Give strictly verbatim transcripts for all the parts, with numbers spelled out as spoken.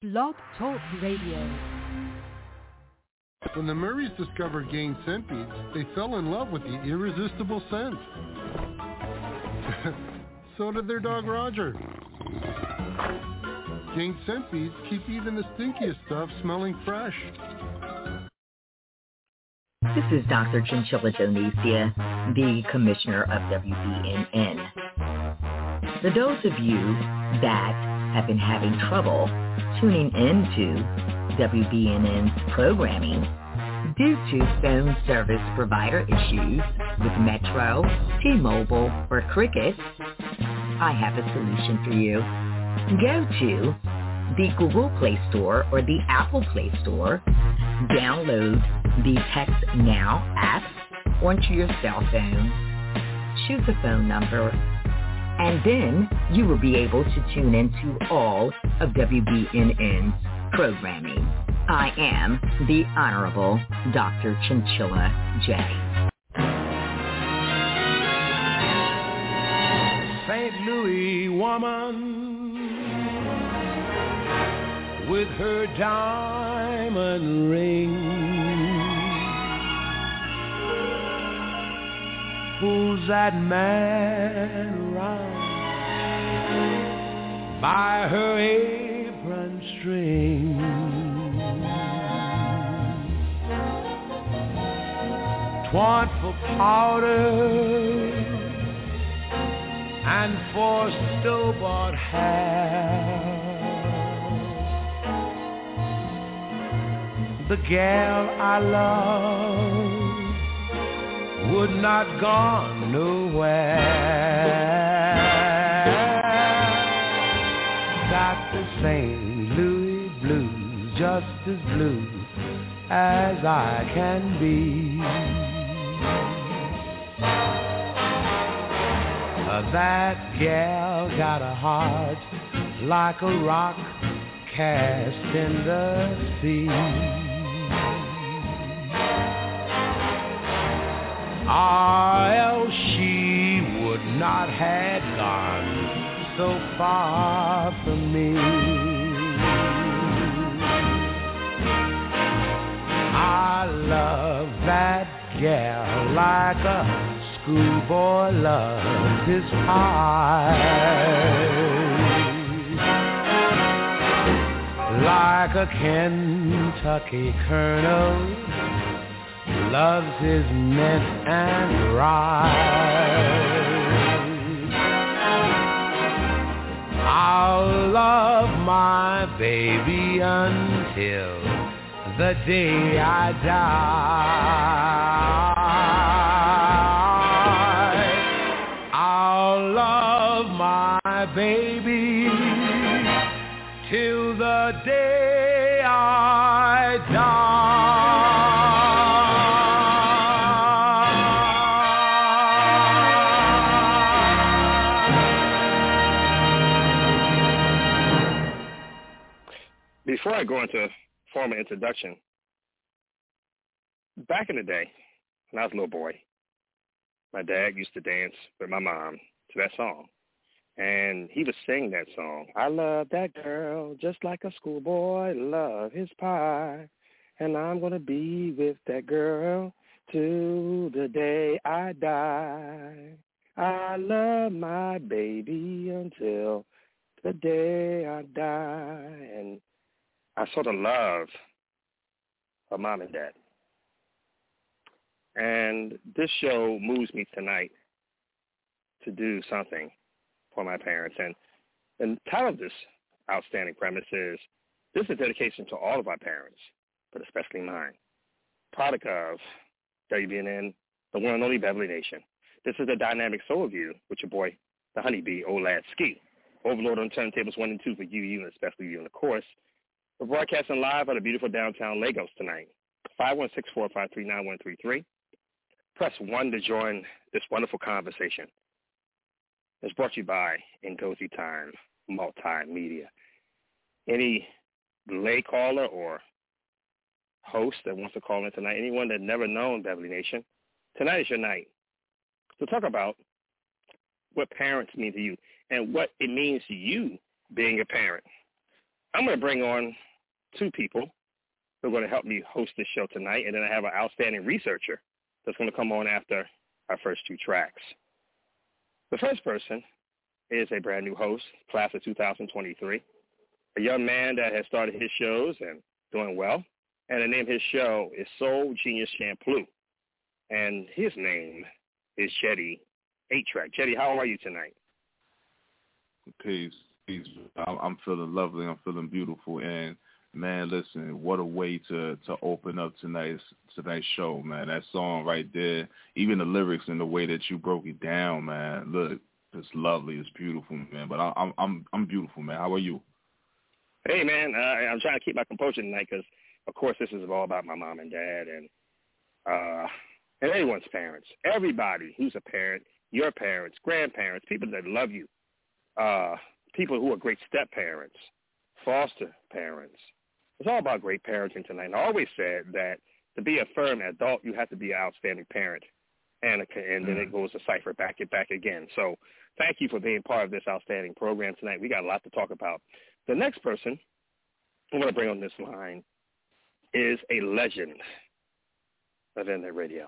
Blog Talk Radio. When the Murrays discovered Gain scent beads, they fell in love with the irresistible scent. So did their dog Roger. Gain scent beads keep even the stinkiest stuff smelling fresh. This is Doctor Chinchilla Donesia, the Commissioner of W B N N. For those of you that have been having trouble tuning into W B N N's programming due to phone service provider issues with Metro, T-Mobile, or Cricket, I have a solution for you. Go to the Google Play Store or the Apple Play Store, download the Text Now app onto your cell phone, choose a phone number, and then you will be able to tune into all of W B N N's programming. I am the Honorable Doctor Chinchilla J. Saint Louis woman with her diamond ring, pulls that man around by her apron string. Twant for powder and for store-bought hair. The gal I love would not gone nowhere. Got the Saint Louis blues, just as blue as I can be. Uh, that gal got a heart like a rock cast in the sea. Or else she would not have gone so far from me. I love that gal like a schoolboy loves his pie, like a Kentucky colonel loves his mint and rye. I'll love my baby until the day I die. I'll love my baby till the day I die. Before I go into formal introduction, back in the day, when I was a little boy, my dad used to dance with my mom to that song. And he would sing that song. I love that girl just like a schoolboy love his pie. And I'm going to be with that girl till the day I die. I love my baby until the day I die. And I sort of love her mom and dad. And this show moves me tonight to do something for my parents. And, and the title of this outstanding premise is, this is a dedication to all of our parents, but especially mine. Product of W B N N, the one and only Beverly Nation. This is the Dynamic Soul View with your boy, the Honeybee, Old Lad Ski. Overlord on turntables one and two for you, you, and especially you, and of course, we're broadcasting live out of beautiful downtown Lagos tonight. five one six, four five three, nine one three three. Press one to join this wonderful conversation. It's brought to you by Ngozi Time Multimedia. Any lay caller or host that wants to call in tonight, anyone that never known Beverly Nation, tonight is your night. So talk about what parents mean to you and what it means to you being a parent. I'm going to bring on two people who are going to help me host this show tonight, and then I have an outstanding researcher that's going to come on after our first two tracks. The first person is a brand new host, class of two thousand twenty-three, a young man that has started his shows and doing well, and the name of his show is Soul Genius Shampoo, and his name is Jetty eight track. Jetty, how are you tonight? Peace, peace. I'm, I'm feeling lovely. I'm feeling beautiful, and man, listen, what a way to, to open up tonight's tonight's show, man. That song right there, even the lyrics and the way that you broke it down, man. Look, it's lovely, it's beautiful, man. But I, I'm I'm I'm beautiful, man. How are you? Hey, man, uh, I'm trying to keep my composure tonight because, of course, this is all about my mom and dad and uh, and everyone's parents. Everybody who's a parent, your parents, grandparents, people that love you, uh, people who are great step-parents, foster parents. It's all about great parenting tonight. And I always said that to be a firm adult, you have to be an outstanding parent. And, and then it goes to cipher back it back again. So thank you for being part of this outstanding program tonight. We got a lot to talk about. The next person I'm going to bring on this line is a legend of Internet radio.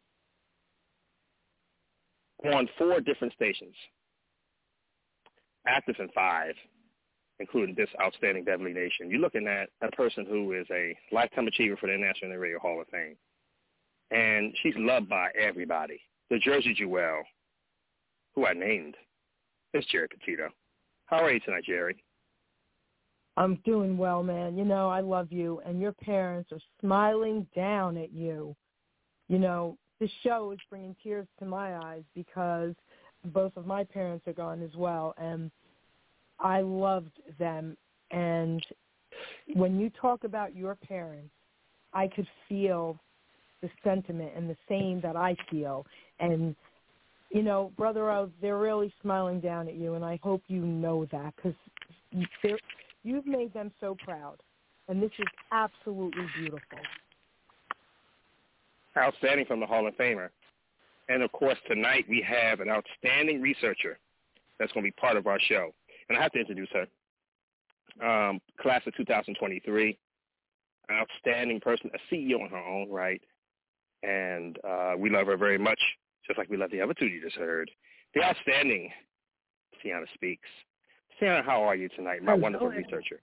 On four different stations, active in five, including this outstanding Beverly Nation. You're looking at a person who is a lifetime achiever for the National Radio Hall of Fame. And she's loved by everybody. The Jersey Jewel, who I named, is Jerry Petito. How are you tonight, Jerry? I'm doing well, man. You know, I love you, and your parents are smiling down at you. You know, this show is bringing tears to my eyes because both of my parents are gone as well, and I loved them. And when you talk about your parents, I could feel the sentiment and the same that I feel. And, you know, Brother O, they're really smiling down at you, and I hope you know that because you've made them so proud, and this is absolutely beautiful. Outstanding from the Hall of Famer. And, of course, tonight we have an outstanding researcher that's going to be part of our show. And I have to introduce her. Um, class of two thousand twenty-three, an outstanding person, a C E O in her own right. And uh, we love her very much, just like we love the other two you just heard. The outstanding Tiana Speaks. Tiana, how are you tonight, my Hello, wonderful everybody. researcher?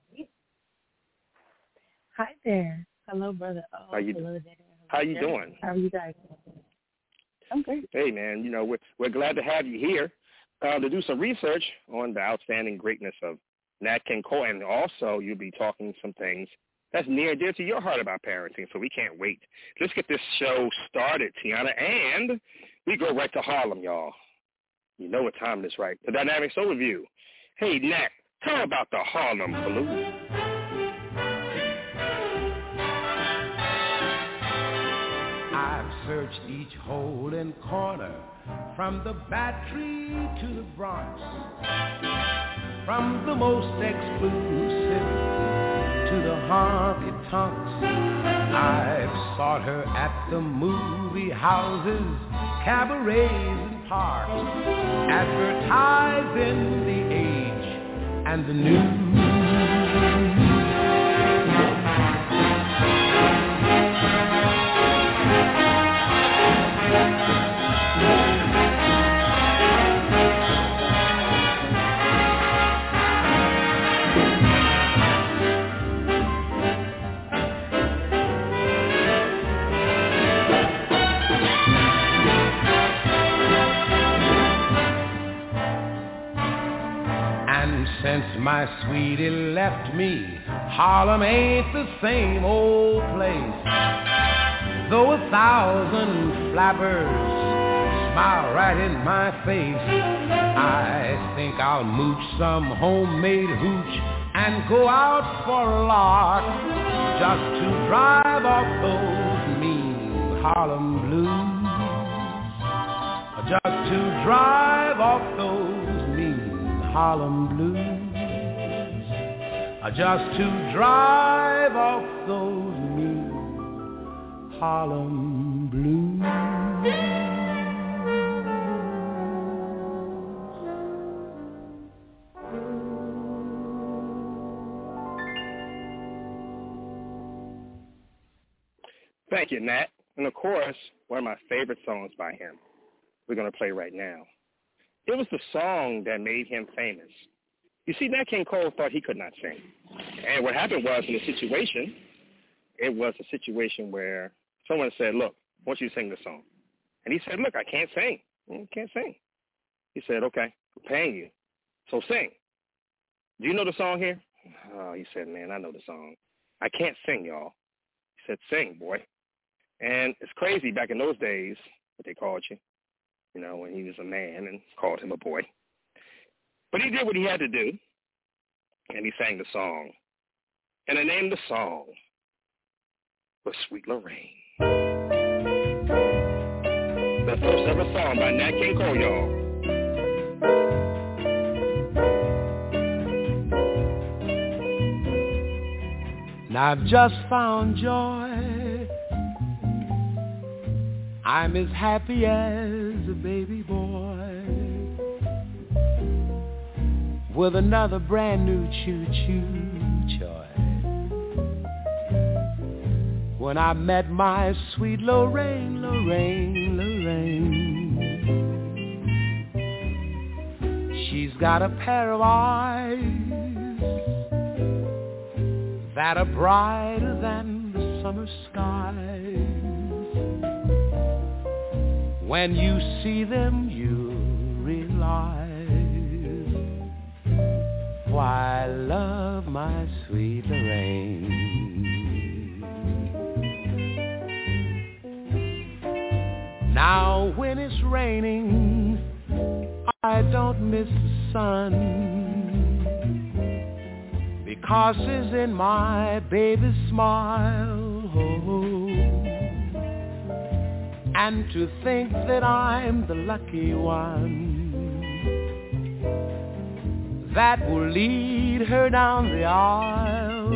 Hi there. Hello, Brother O. How you, Hello, Dada. how you doing? How are you guys? I'm great. Hey, man, you know, we're, we're glad to have you here uh, to do some research on the outstanding greatness of Nat King Cole. And also you'll be talking some things that's near and dear to your heart about parenting, so we can't wait. Let's get this show started, Tiana, and we go right to Harlem, y'all. You know what time it is, right? The Dynamics Overview. Hey, Nat, tell about the Harlem Blues. I've searched each hole and corner, from the Battery to the Bronx, from the most exclusive to the honky-tonks. I've sought her at the movie houses, cabarets and parks, advertised in the Age and the News. Since my sweetie left me, Harlem ain't the same old place. Though a thousand flappers smile right in my face, I think I'll mooch some homemade hooch and go out for a lark, just to drive off those mean Harlem blues. Just to drive off those mean Harlem blues. Just to drive off those mean Harlem blues. Thank you, Nat. And, of course, one of my favorite songs by him we're going to play right now. It was the song that made him famous. You see, Nat King Cole thought he could not sing. And what happened was, in the situation, it was a situation where someone said, look, I want you to sing this song. And he said, look, I can't sing. I can't sing. He said, okay, I'm paying you. So sing. Do you know the song here? Oh, he said, man, I know the song. I can't sing, y'all. He said, sing, boy. And it's crazy back in those days, what they called you, you know, when he was a man and called him a boy. But he did what he had to do, and he sang the song. And the name of the song was Sweet Lorraine. The first ever song by Nat King Cole, y'all. Now I've just found joy. I'm as happy as a baby boy with another brand new choo-choo toy. When I met my sweet Lorraine, Lorraine, Lorraine. She's got a pair of eyes that are brighter than the summer skies. When you see them, you realize why I love my sweet Lorraine. Now when it's raining, I don't miss the sun, because it's in my baby's smile. And to think that I'm the lucky one that will lead her down the aisle.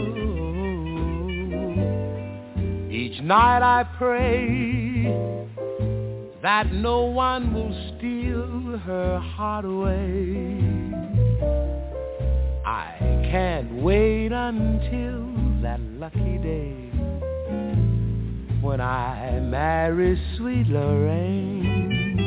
Each night I pray that no one will steal her heart away. I can't wait until that lucky day when I marry sweet Lorraine.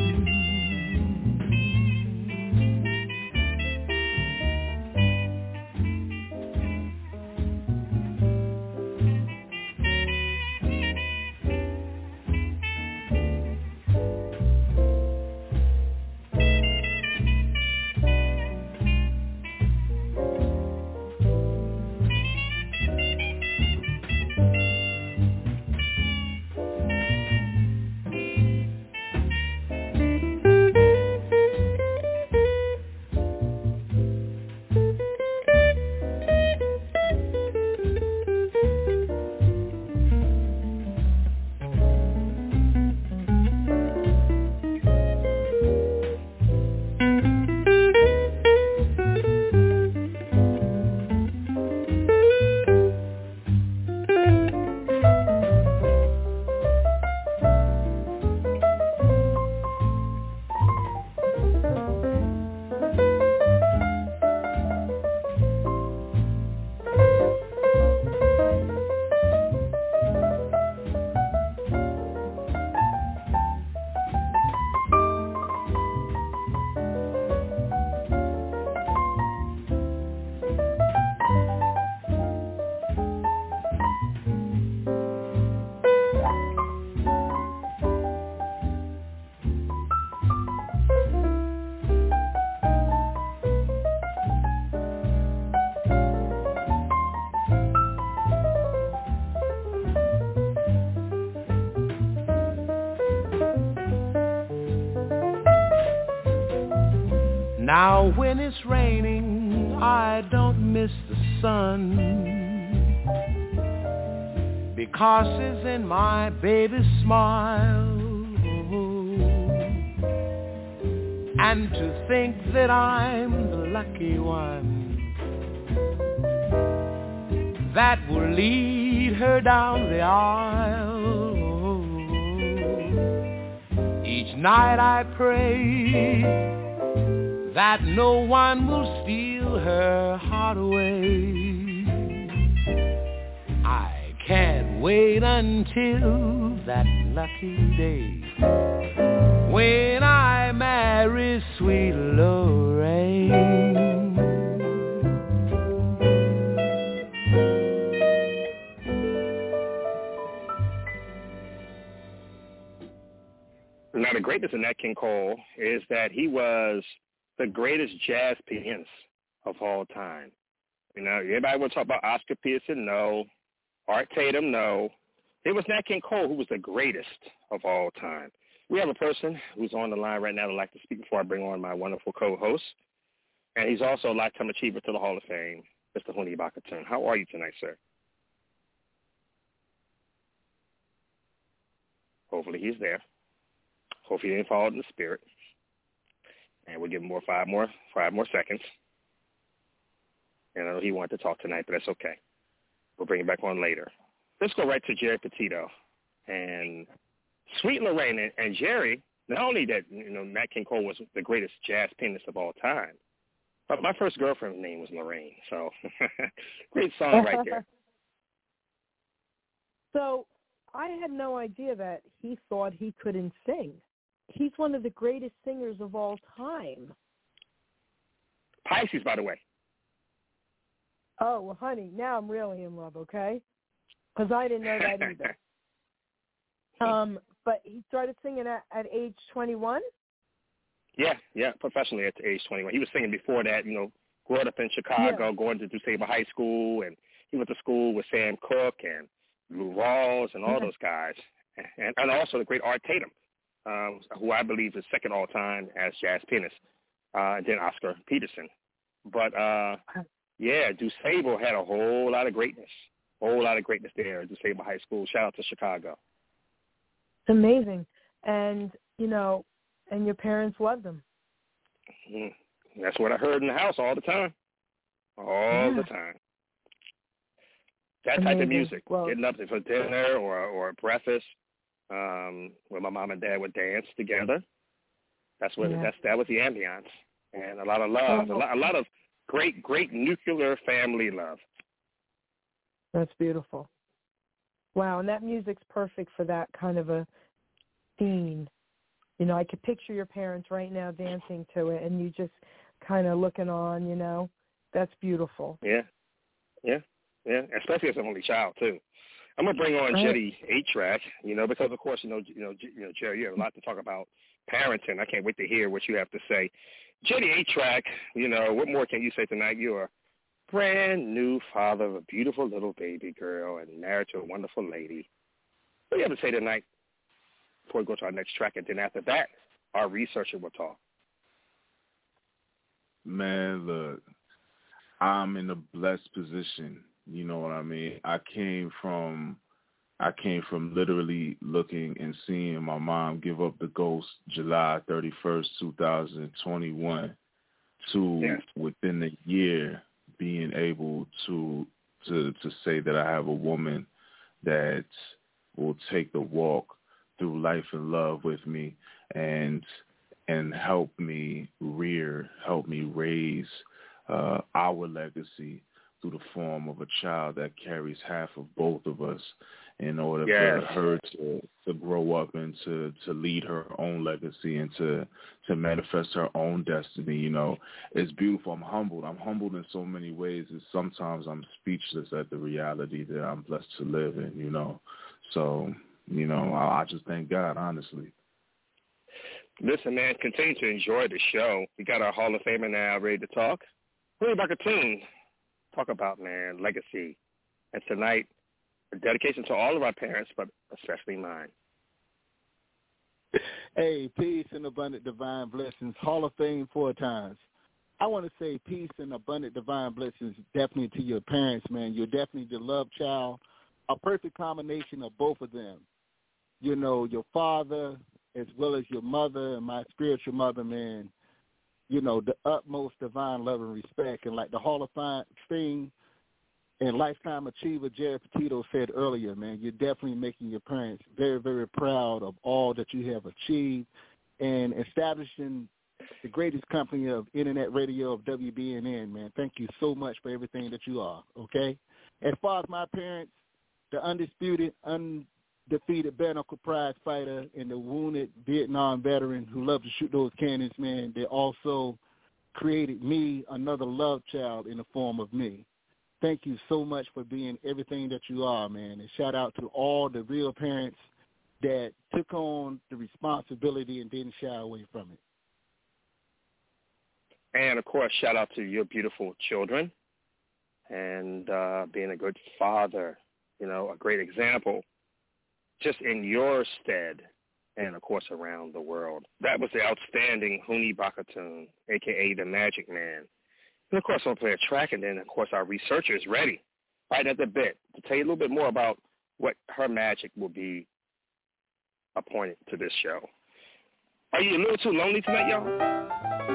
Now when it's raining, I don't miss the sun, because it's in my baby's smile. And to think that I'm the lucky one that will lead her down the aisle. Each night I pray that no one will steal her heart away. I can't wait until that lucky day when I marry sweet Lorraine. Now, the greatness of Nat King Cole is that he was the greatest jazz pianist of all time. You know, everybody want to talk about Oscar Peterson? No. Art Tatum? No. It was Nat King Cole who was the greatest of all time. We have a person who's on the line right now that I'd like to speak before I bring on my wonderful co-host. And he's also a Lifetime Achiever to the Hall of Fame, Mister Huni Bakatun. How are you tonight, sir? Hopefully he's there. Hopefully he didn't fall in the spirit. And we'll give him more five more five more seconds. And I know he wanted to talk tonight, but that's okay. We'll bring him back on later. Let's go right to Jerry Petito and Sweet Lorraine. And, and Jerry, not only that, you know, Nat King Cole was the greatest jazz pianist of all time, but my first girlfriend's name was Lorraine. So great song right there. So I had no idea that he thought he couldn't sing. He's one of the greatest singers of all time. Pisces, by the way. Oh, well, honey, now I'm really in love, okay? Because I didn't know that either. um, but he started singing at, at age twenty-one? Yeah, yeah, professionally at age twenty-one. He was singing before that, you know, growing up in Chicago, yeah. going to DuSable High School, and he went to school with Sam Cooke and Lou Rawls and all mm-hmm. those guys. And, and also the great Art Tatum, um, who I believe is second all time as jazz pianist, uh, and then Oscar Peterson. But, uh, yeah, DuSable had a whole lot of greatness, a whole lot of greatness there at DuSable High School. Shout out to Chicago. It's amazing. And, you know, and your parents loved them. Mm, that's what I heard in the house all the time, all yeah. the time. That amazing. type of music, well, getting up for dinner or, or breakfast, um, where my mom and dad would dance together. That's what yeah. that's that was the ambiance, and a lot of love, oh. a, lot, a lot of great, great nuclear family love. That's beautiful. Wow, and that music's perfect for that kind of a scene. You know, I could picture your parents right now dancing to it, and you just kind of looking on. You know, that's beautiful. Yeah, yeah. Yeah, especially as an only child too. I'm gonna bring on right. Jetty A-Track, you know, because of course, you know, you know, you know, Jerry, you have a lot to talk about parenting. I can't wait to hear what you have to say. Jetty A-Track, you know, what more can you say tonight? You're a brand new father of a beautiful little baby girl and married to a wonderful lady. What do you have to say tonight before we go to our next track? And then after that, our researcher will talk. Man, look, I'm in a blessed position. You know what I mean? I came from, I came from literally looking and seeing my mom give up the ghost July thirty-first, twenty twenty-one, to yes. within the year being able to to to say that I have a woman that will take the walk through life and love with me and and help me rear, help me raise uh, our legacy through the form of a child that carries half of both of us in order yes. for her to, to grow up and to, to lead her own legacy and to, to manifest her own destiny. You know, it's beautiful. I'm humbled. I'm humbled in so many ways that sometimes I'm speechless at the reality that I'm blessed to live in, you know. So, you know, I, I just thank God, honestly. Listen, man, continue to enjoy the show. We got our Hall of Famer now ready to talk. Huni Bakatun. Talk about, man, legacy. And tonight, a dedication to all of our parents, but especially mine. Hey, peace and abundant divine blessings. Hall of Fame four times. I want to say peace and abundant divine blessings definitely to your parents, man. You're definitely the love child, a perfect combination of both of them. You know, your father as well as your mother and my spiritual mother, man. You know, the utmost divine love and respect. And like the Hall of Fame and Lifetime Achiever Jerry Petito said earlier, man, you're definitely making your parents very, very proud of all that you have achieved and establishing the greatest company of internet radio of W B N N, man. Thank you so much for everything that you are, okay? As far as my parents, the undisputed, undefeated bare-knuckle prize fighter and the wounded Vietnam veteran who loved to shoot those cannons, man, they also created me, another love child in the form of me. Thank you so much for being everything that you are, man. And shout out to all the real parents that took on the responsibility and didn't shy away from it. And, of course, shout out to your beautiful children and uh, being a good father, you know, a great example just in your stead and, of course, around the world. That was the outstanding Huni Bakatoon, a k a the Magic Man. And, of course, I'm going to play a track, and then, of course, our researcher is ready right at the bit to tell you a little bit more about what her magic will be appointed to this show. Are you a little too lonely tonight, y'all?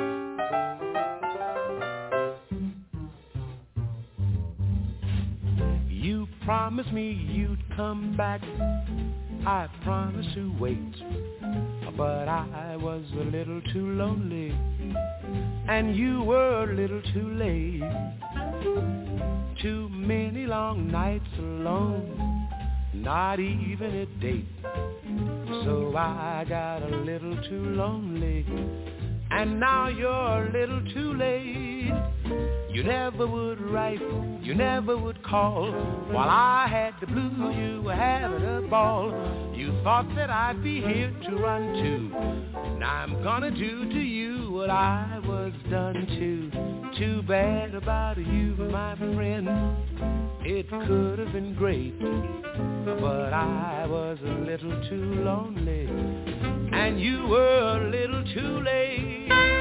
You promised me you'd come back. I promised to wait, but I was a little too lonely, and you were a little too late. Too many long nights alone, not even a date. So I got a little too lonely, and now you're a little too late. You never would write, you never would call, while I had the blues, you were having a ball. You thought that I'd be here to run to. Now I'm gonna do to you what I was done to. Too bad about you, my friend. It could have been great, but I was a little too lonely, and you were a little too late.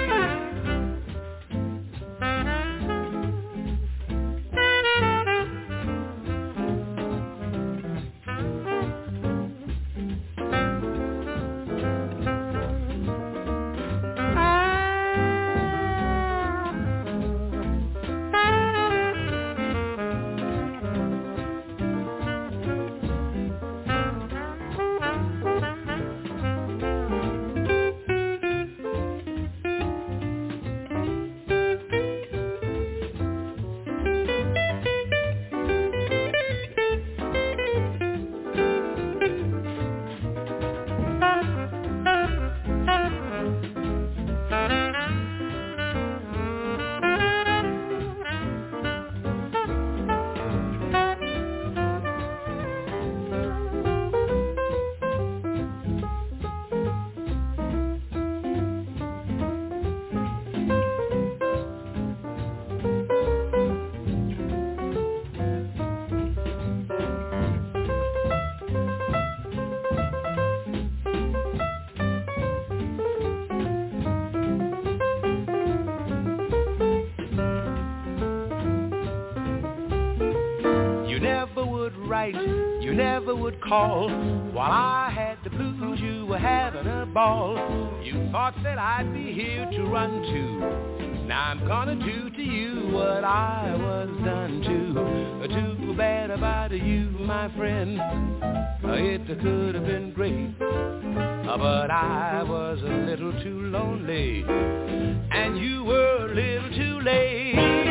You never would call, while I had the blues, you were having a ball. You thought that I'd be here to run to. Now I'm gonna do to you what I was done to. Too bad about you, my friend. It could have been great, but I was a little too lonely, and you were a little too late.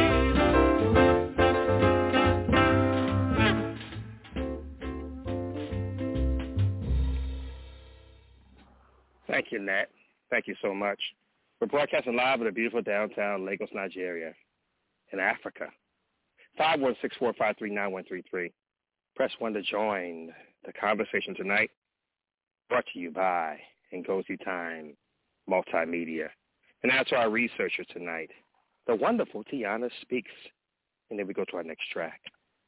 Thank you, Nat. Thank you so much. We're broadcasting live in the beautiful downtown Lagos, Nigeria, in Africa. five one six, four five three, nine one three three. Press one to join the conversation tonight. Brought to you by Ngozi Time Multimedia. And now to our researcher tonight, the wonderful Tiana Speaks. And then we go to our next track.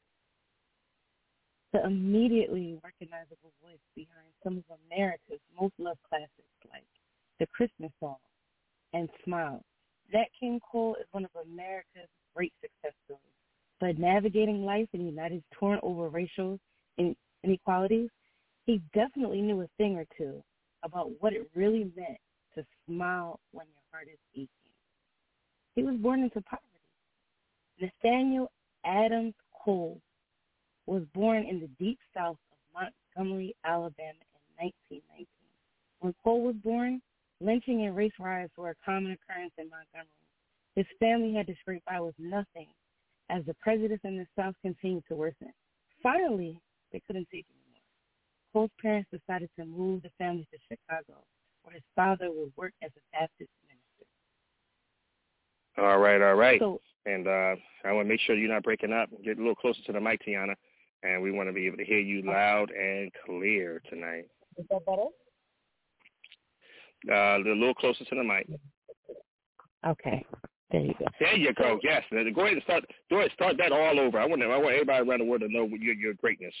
The immediately recognizable voice behind some of America's most loved classics like The Christmas Song and Smile. Nat King Cole is one of America's great success stories. But navigating life in the United States torn over racial inequalities, he definitely knew a thing or two about what it really meant to smile when your heart is aching. He was born into poverty. Nathaniel Adams Cole was born in the deep south of Montgomery, Alabama in nineteen nineteen. When Cole was born, lynching and race riots were a common occurrence in Montgomery. His family had to scrape by with nothing as the prejudice in the South continued to worsen. Finally, They couldn't take it anymore. Cole's parents decided to move the family to Chicago, where his father would work as a Baptist minister. All right, all right. So, and uh, I want to make sure you're not breaking up. Get a little closer to the mic, Tiana, and we want to be able to hear you loud and clear tonight. Is that better? Uh, a little closer to the mic. Okay. There you go. There you go. Yes. Go ahead and start. Go ahead, start that all over. I want. I want everybody around the world to know your your greatness.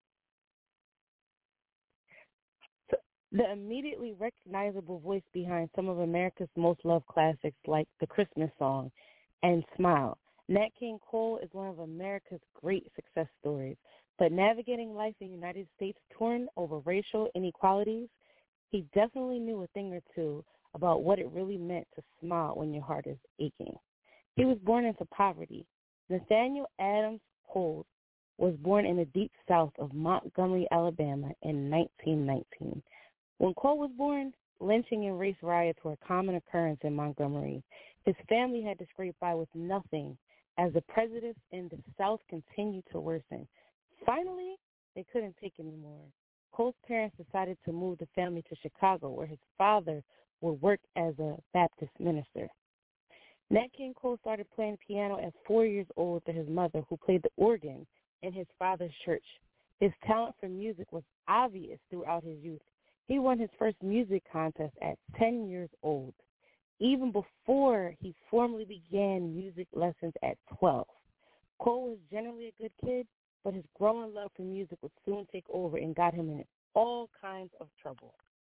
So the immediately recognizable voice behind some of America's most loved classics, like the Christmas song and Smile. Nat King Cole is one of America's great success stories. But navigating life in the United States torn over racial inequalities, he definitely knew a thing or two about what it really meant to smile when your heart is aching. He was born into poverty. Nathaniel Adams Cole was born in the deep south of Montgomery, Alabama in nineteen nineteen. When Cole was born, lynching and race riots were a common occurrence in Montgomery. His family had to scrape by with nothing as the prejudice in the South continued to worsen. Finally, they couldn't take anymore. Cole's parents decided to move the family to Chicago, where his father would work as a Baptist minister. Nat King Cole started playing piano at four years old with his mother, who played the organ in his father's church. His talent for music was obvious throughout his youth. He won his first music contest at ten years old, even before he formally began music lessons at twelve. Cole was generally a good kid, but his growing love for music would soon take over and got him in all kinds of trouble.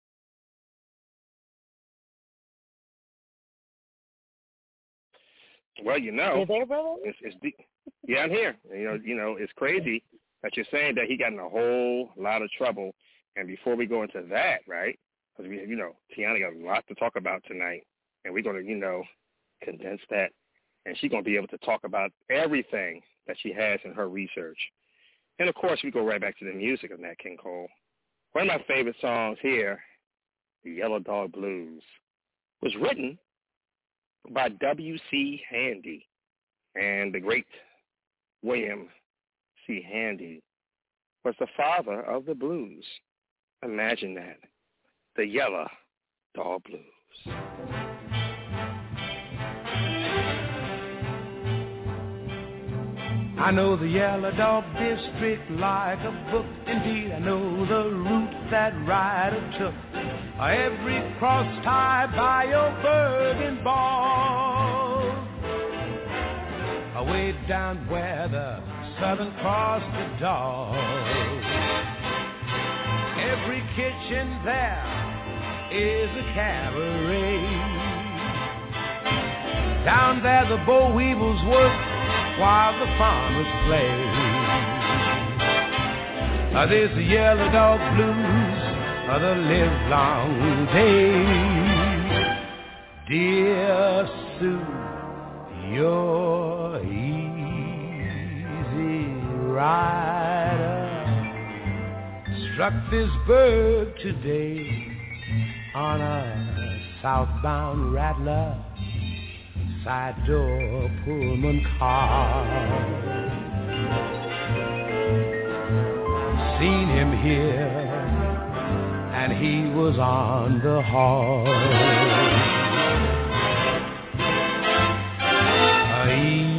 Well, you know, you there, brother? It's, it's deep. Yeah, I'm here. You know, you know, it's crazy that you're saying that he got in a whole lot of trouble. And before we go into that, right, because we, you know, Tiana got a lot to talk about tonight, and we're going to, you know, condense that, and she's going to be able to talk about everything that she has in her research. And, of course, we go right back to the music of Nat King Cole. One of my favorite songs here, The Yellow Dog Blues, was written by W C Handy, and the great William C. Handy was the father of the blues. Imagine that, the Yellow Dog Blues. I know the Yellow Dog District like a book. Indeed, I know the route that rider took. Every cross tied by your Bergen ball. Away down where the Southern Cross the dog. Every kitchen there is a cabaret. Down there the boll weevils work while the farmers play. Uh, there's the Yellow Dog Blues of the live long day. Dear Sue, you're easy rider. Struck this bird today on a southbound rattler. Side door Pullman car. Seen him here, and he was on the horse. A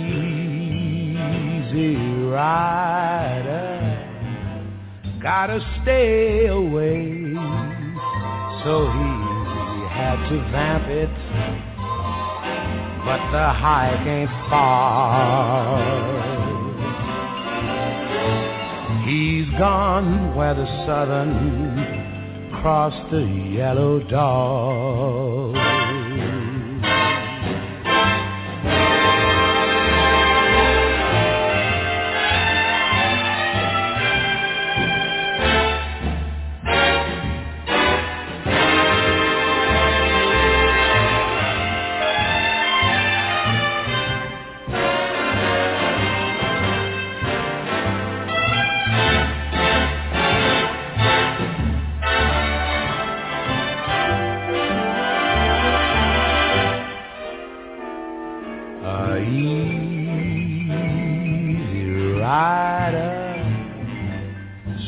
easy rider, gotta stay away, so he had to vamp it. But the hike ain't far. He's gone where the Southern crossed the Yellow Dog.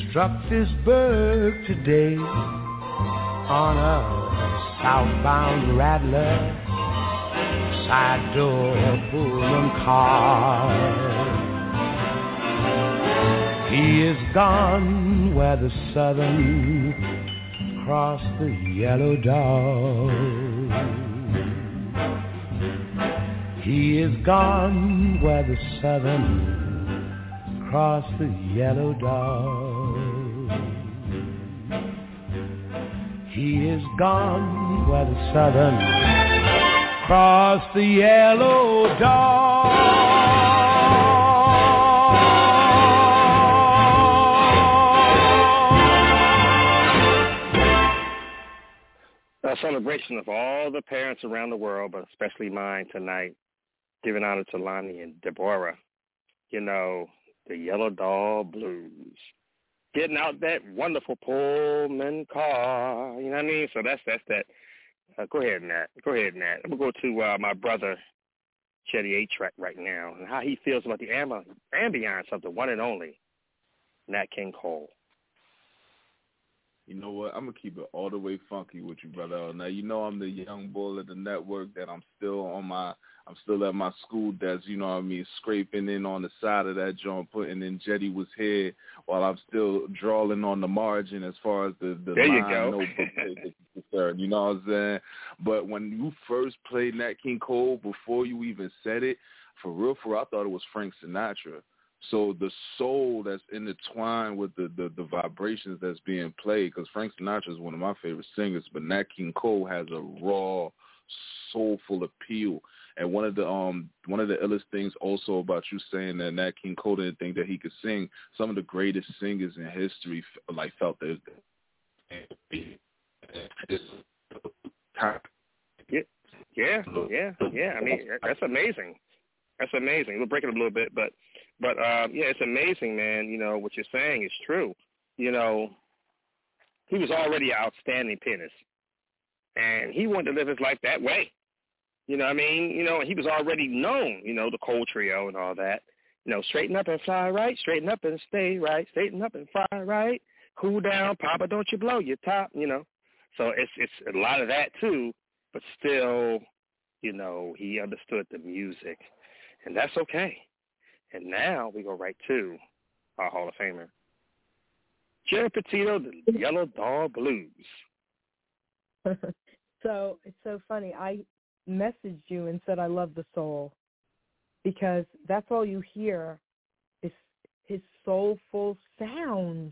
struck this burg today on a southbound rattler, side door Pullman car. He is gone where the Southern cross the Yellow Dog. He is gone where the Southern cross the Yellow Dog. He is gone where the Southern cross the Yellow Dog. A celebration of all the parents around the world, but especially mine tonight, giving honor to Lonnie and Deborah. You know, the Yellow Dog Blues. Getting out that wonderful Pullman car. You know what I mean? So that's that's that. Uh, go ahead, Nat. Go ahead, Nat. I'm going to go to uh, my brother, Chetty A-Track, right now, and how he feels about the amb- ambiance of the one and only Nat King Cole. You know what? I'm going to keep it all the way funky with you, brother. Now, you know I'm the young bull of the network, that I'm still on my, I'm still at my school desk, you know what I mean, scraping in on the side of that joint, putting in Jetty Was Here, while I'm still drawing on the margin as far as the, the there you line go. notebook is concerned, you know what I'm saying? But when you first played Nat King Cole, before you even said it, for real, for real, I thought it was Frank Sinatra. So the soul that's intertwined with the, the, the vibrations that's being played, because Frank Sinatra is one of my favorite singers, but Nat King Cole has a raw, soulful appeal. And one of the um one of the illest things also about you saying that Nat King Cole didn't think that he could sing, some of the greatest singers in history like felt that. Yeah, yeah, yeah, yeah. I mean, that's amazing. That's amazing. We'll break it a little bit, but, but um, yeah, it's amazing, man. You know, what you're saying is true. You know, he was already an outstanding pianist, and he wanted to live his life that way. You know what I mean? You know, he was already known, you know, the Cole Trio and all that. You know, straighten up and fly right, straighten up and stay right, straighten up and fly right, cool down, Papa, don't you blow your top, you know. So it's it's a lot of that, too, but still, you know, he understood the music. And that's okay. And now we go right to our Hall of Famer, Jerry Petito, the Yellow Dog Blues. So it's so funny. I messaged you and said I love the soul, because that's all you hear is his soulful sound.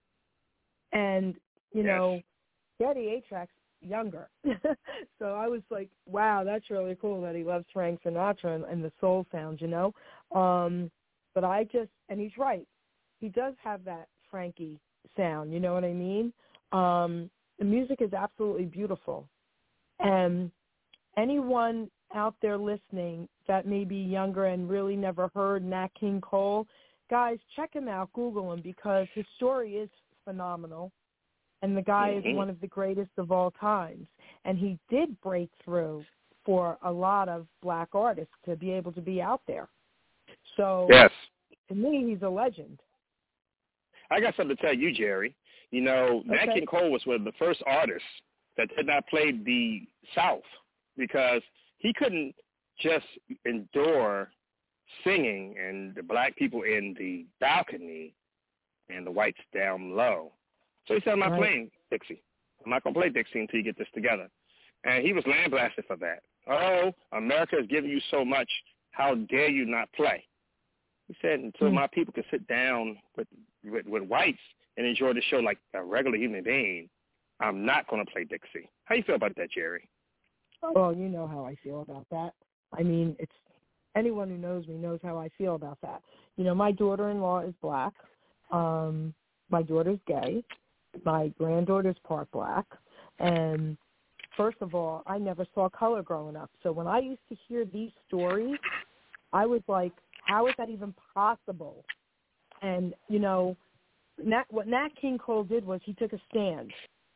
And, you yes. know, Chetty A-Track's younger. So I was like, wow, that's really cool that he loves Frank Sinatra and, and the soul sound, you know. Um, but I just, and he's right. He does have that Frankie sound, you know what I mean? Um, the music is absolutely beautiful. And anyone out there listening that may be younger and really never heard Nat King Cole, guys, check him out, Google him, because his story is phenomenal. And the guy mm-hmm. is one of the greatest of all times. And he did break through for a lot of black artists to be able to be out there. So yes. to me, he's a legend. I got something to tell you, Jerry. You know, okay. Nat King Cole was one of the first artists that did not play the South, because he couldn't just endure singing and the black people in the balcony and the whites down low. So he said, I'm not right. playing Dixie. I'm not going to play Dixie until you get this together. And he was lambasted for that. Oh, America has given you so much. How dare you not play? He said, until mm. my people can sit down with, with with whites and enjoy the show like a regular human being, I'm not going to play Dixie. How you feel about that, Jerry? Well, you know how I feel about that. I mean, it's anyone who knows me knows how I feel about that. You know, my daughter-in-law is black. Um, my daughter's gay. My granddaughter's part black. And first of all, I never saw color growing up. So when I used to hear these stories, I was like, how is that even possible? And, you know, Nat, what Nat King Cole did was he took a stand.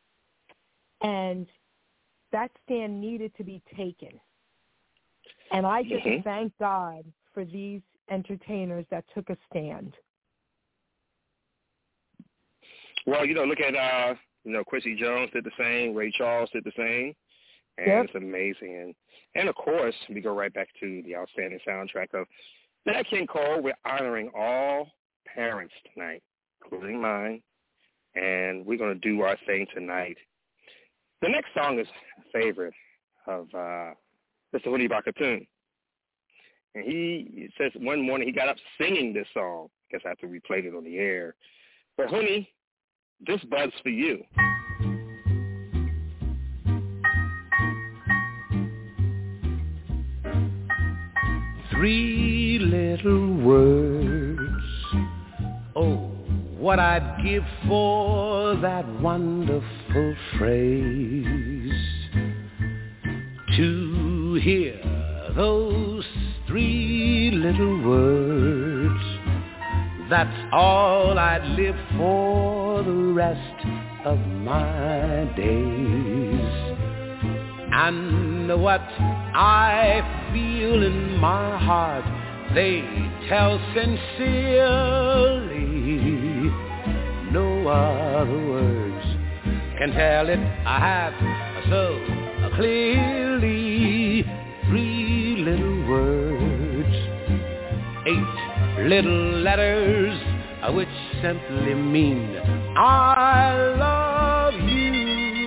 And that stand needed to be taken. And I just mm-hmm. thank God for these entertainers that took a stand. Well, you know, look at, uh, you know, Quincy Jones did the same. Ray Charles did the same. And Yep. it's amazing. And, and, of course, we go right back to the outstanding soundtrack of Nat King Cole. We're honoring all parents tonight, including mine. And we're going to do our thing tonight. The next song is a favorite of uh, Mister Huni Bakatoon. And he, he says one morning he got up singing this song. I guess after we played it on the air. But, Huni, this bud's for you. Three little words. Oh, what I'd give for that wonderful phrase. To hear those three little words. That's all I'd live for the rest of my days. And what I feel in my heart, they tell sincerely. No other words can tell it I have so clearly. Three little words, eight little letters, which simply mean I love you.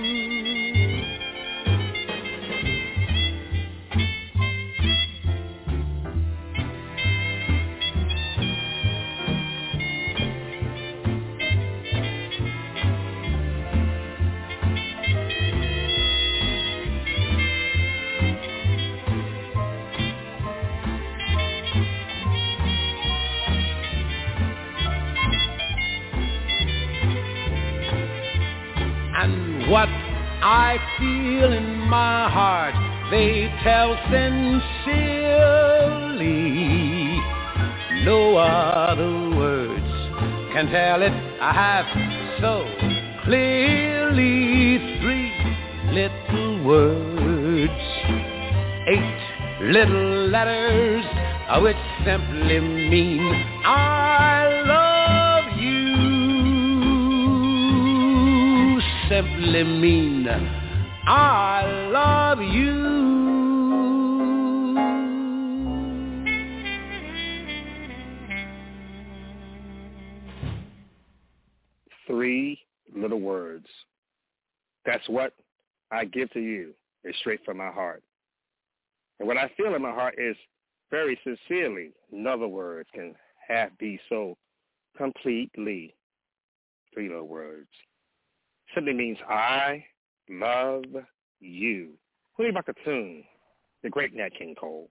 And what I feel in my heart, they tell sincerely. No other words can tell it I have so clearly. Three little words, eight little letters, which simply mean I love you. Simply mean I love you. Three little words. That's what I give to you. It's straight from my heart. And what I feel in my heart is very sincerely. In other words, can have be so completely. Three little words. Simply means I love you. Huni Bakatoon, the great Nat King Cole.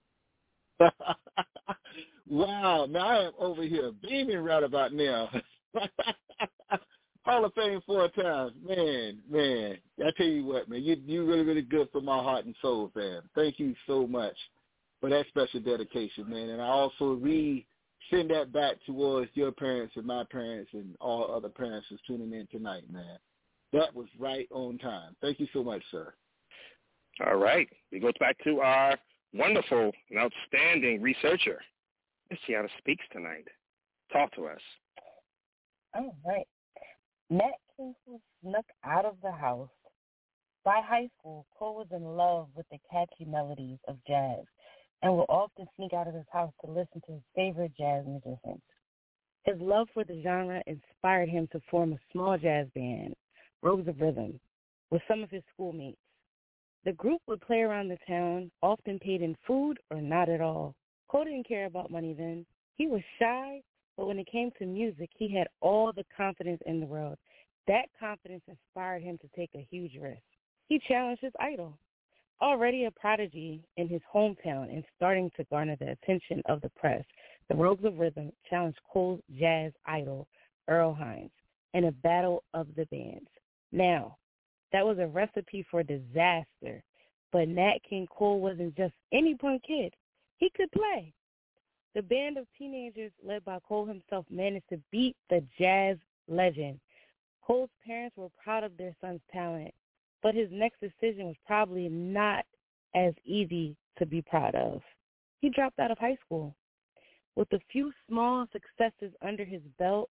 Wow, now I am over here beaming right about now. Hall of Fame four times. Man, man. I tell you what, man, you you really, really good for my heart and soul, fam. Thank you so much for that special dedication, man. And I also re send that back towards your parents and my parents and all other parents who's tuning in tonight, man. That was right on time. Thank you so much, sir. All right. We go back to our wonderful and outstanding researcher. Miss Tiana Speaks tonight. Talk to us. All right. Nat King Cole snuck out of the house. By high school, Cole was in love with the catchy melodies of jazz and would often sneak out of his house to listen to his favorite jazz musicians. His love for the genre inspired him to form a small jazz band, Rogues of Rhythm, with some of his schoolmates. The group would play around the town, often paid in food or not at all. Cole didn't care about money then. He was shy, but when it came to music, he had all the confidence in the world. That confidence inspired him to take a huge risk. He challenged his idol. Already a prodigy in his hometown and starting to garner the attention of the press, the Rogues of Rhythm challenged Cole's jazz idol, Earl Hines, in a battle of the bands. Now, that was a recipe for disaster, but Nat King Cole wasn't just any punk kid. He could play. The band of teenagers led by Cole himself managed to beat the jazz legend. Cole's parents were proud of their son's talent, but his next decision was probably not as easy to be proud of. He dropped out of high school. With a few small successes under his belt,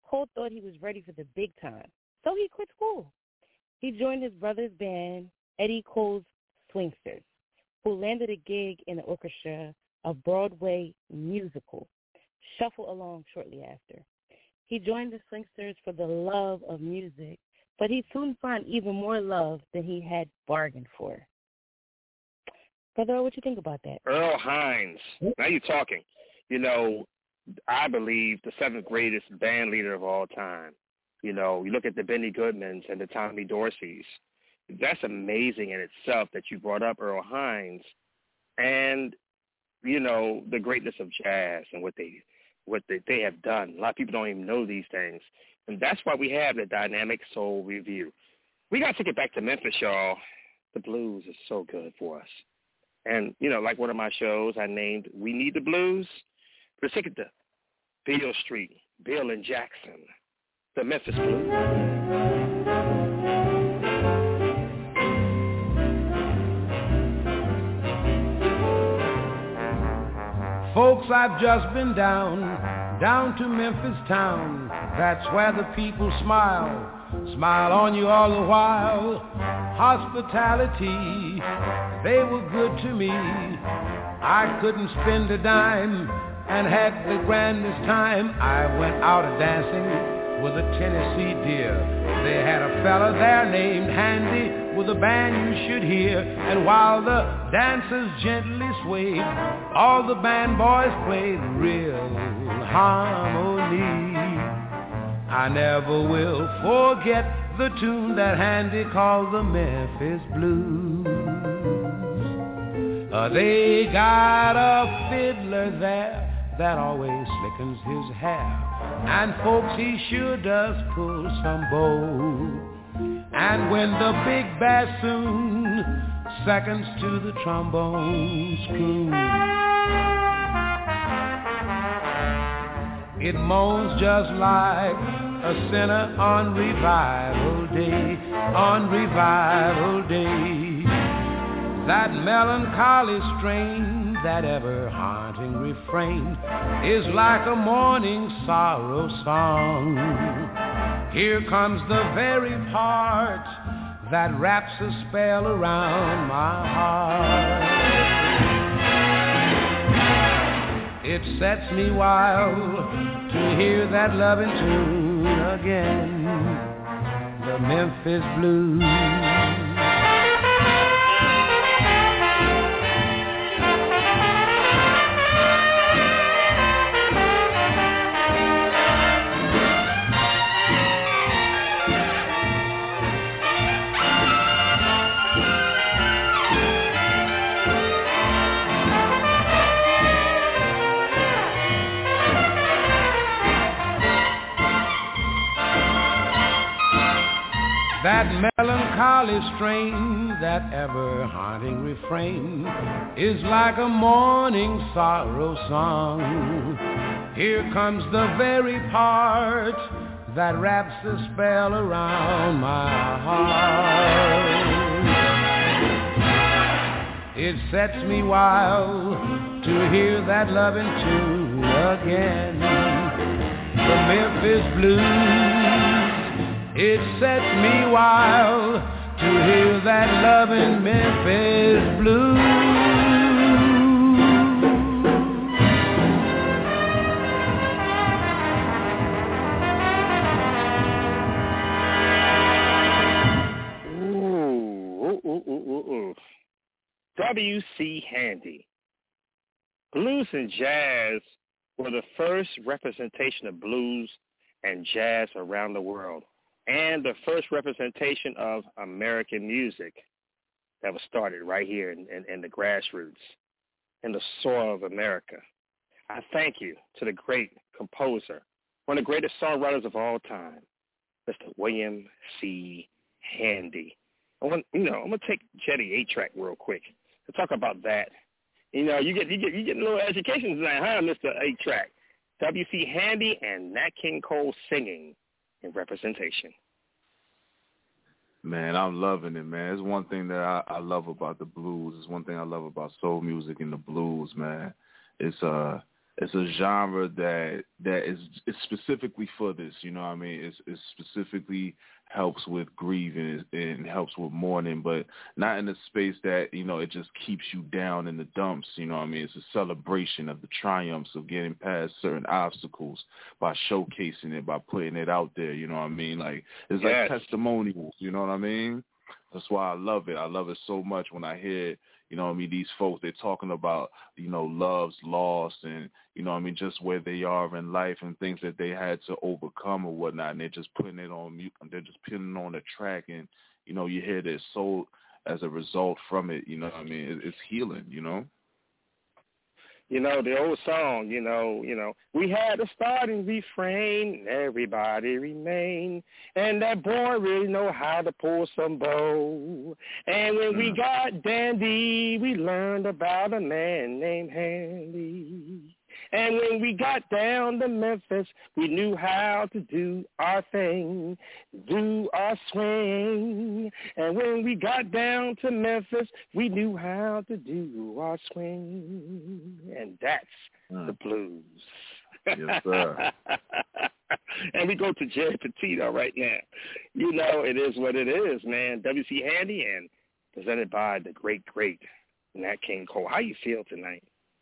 Cole thought he was ready for the big time, so he quit school. He joined his brother's band, Eddie Cole's Swingsters, who landed a gig in the orchestra of Broadway musical, Shuffle Along shortly after. He joined the Swingsters for the love of music, but he soon found even more love than he had bargained for. Brother, what you think about that? Earl Hines. Now you're talking. You know, I believe the seventh greatest band leader of all time. You know, you look at the Benny Goodmans and the Tommy Dorseys. That's amazing in itself that you brought up Earl Hines and, you know, the greatness of jazz and what they what they, they have done. A lot of people don't even know these things. And that's why we have the Dynamic Soul Review. We got to get back to Memphis, y'all. The blues is so good for us. And, you know, like one of my shows I named We Need the Blues. Let's take it to Beale Street, Bill and Jackson, the Memphis Blues. Folks, I've just been down, down to Memphis town. That's where the people smile, smile on you all the while. Hospitality, they were good to me. I couldn't spend a dime and had the grandest time. I went out a dancing with a Tennessee deer. They had a fella there named Handy with a band you should hear. And while the dancers gently swayed, all the band boys played real harmony. I never will forget the tune that Handy called the Memphis Blues. Uh, they got a fiddler there that always slickens his hair, and folks, he sure does pull some bow. And when the big bassoon seconds to the trombone's croon, it moans just like a sinner on revival day, on revival day. That melancholy strain, that ever-haunting refrain, is like a morning sorrow song. Here comes the very part that wraps a spell around my heart. It sets me wild to hear that loving tune again, the Memphis Blues. That melancholy strain, that ever-haunting refrain, is like a morning sorrow song. Here comes the very part that wraps a spell around my heart. It sets me wild to hear that loving tune again, the Memphis Blues. It sets me wild to hear that loving Memphis Blues. Ooh, ooh, ooh, ooh, ooh. W C Handy. Blues and jazz were the first representation of blues and jazz around the world, and the first representation of American music that was started right here in, in, in the grassroots, in the soil of America. I thank you to the great composer, one of the greatest songwriters of all time, Mister William C. Handy. I want, you know, I'm gonna take Jetty eight-track real quick to talk about that. You know, you get you get you get a little education tonight, huh, Mister eight-track? W C Handy and Nat King Cole singing in representation. Man, I'm loving it, man. It's one thing that I, I love about the blues. It's one thing I love about soul music and the blues, man. It's uh it's a genre that that is it's specifically for this. You know what I mean? It's, it's specifically helps with grieving and helps with mourning, but not in a space that, you know, it just keeps you down in the dumps. You know what I mean? It's a celebration of the triumphs of getting past certain obstacles by showcasing it, by putting it out there. You know what I mean? Like, it's yes. like testimonials. You know what I mean? That's why I love it. I love it so much when I hear, you know what I mean, these folks, they're talking about, you know, love's lost and, you know what I mean, just where they are in life and things that they had to overcome or whatnot. And they're just putting it on mute. They're just putting it on the track. And, you know, you hear their soul as a result from it. You know what I mean? It, it's healing, you know? You know, the old song, you know, you know, we had a starting refrain, everybody remain, and that boy really know how to pull some bow. And when we got dandy, we learned about a man named Handy. And when we got down to Memphis, we knew how to do our thing, do our swing. And when we got down to Memphis, we knew how to do our swing. And that's mm. the blues. Yes, sir. And we go to Jerry Petito right now. You know, it is what it is, man. W C Handy and presented by the great, great Nat King Cole. How you feel tonight?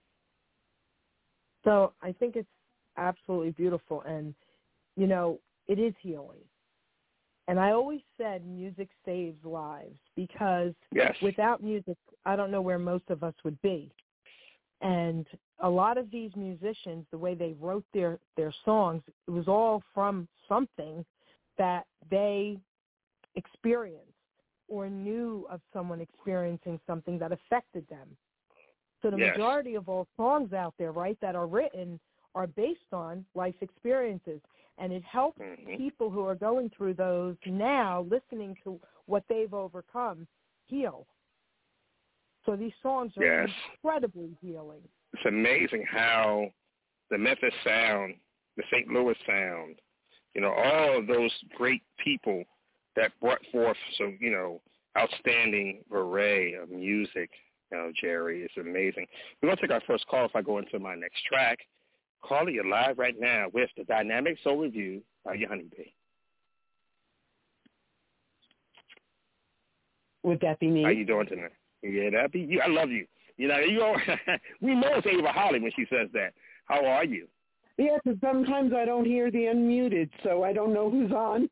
So I think it's absolutely beautiful, and, you know, it is healing. And I always said music saves lives because yes. without music, I don't know where most of us would be. And a lot of these musicians, the way they wrote their, their songs, it was all from something that they experienced or knew of someone experiencing something that affected them. So the yes. majority of all songs out there, right, that are written are based on life experiences. And it helps mm-hmm. people who are going through those now, listening to what they've overcome, heal. So these songs are yes. incredibly healing. It's amazing how the Memphis sound, the Saint Louis sound, you know, all of those great people that brought forth some, you know, outstanding array of music. You know, Jerry, it's amazing. We're going to take our first call if I go into my next track. Caller, you're live right now with the Dynamic Soul Review by your Honeybee. Would that be me? How you doing tonight? Yeah, that'd be you. I love you. You know, you know, we know it's Ava Holly when she says that. How are you? Yeah, because sometimes I don't hear the unmuted, so I don't know who's on.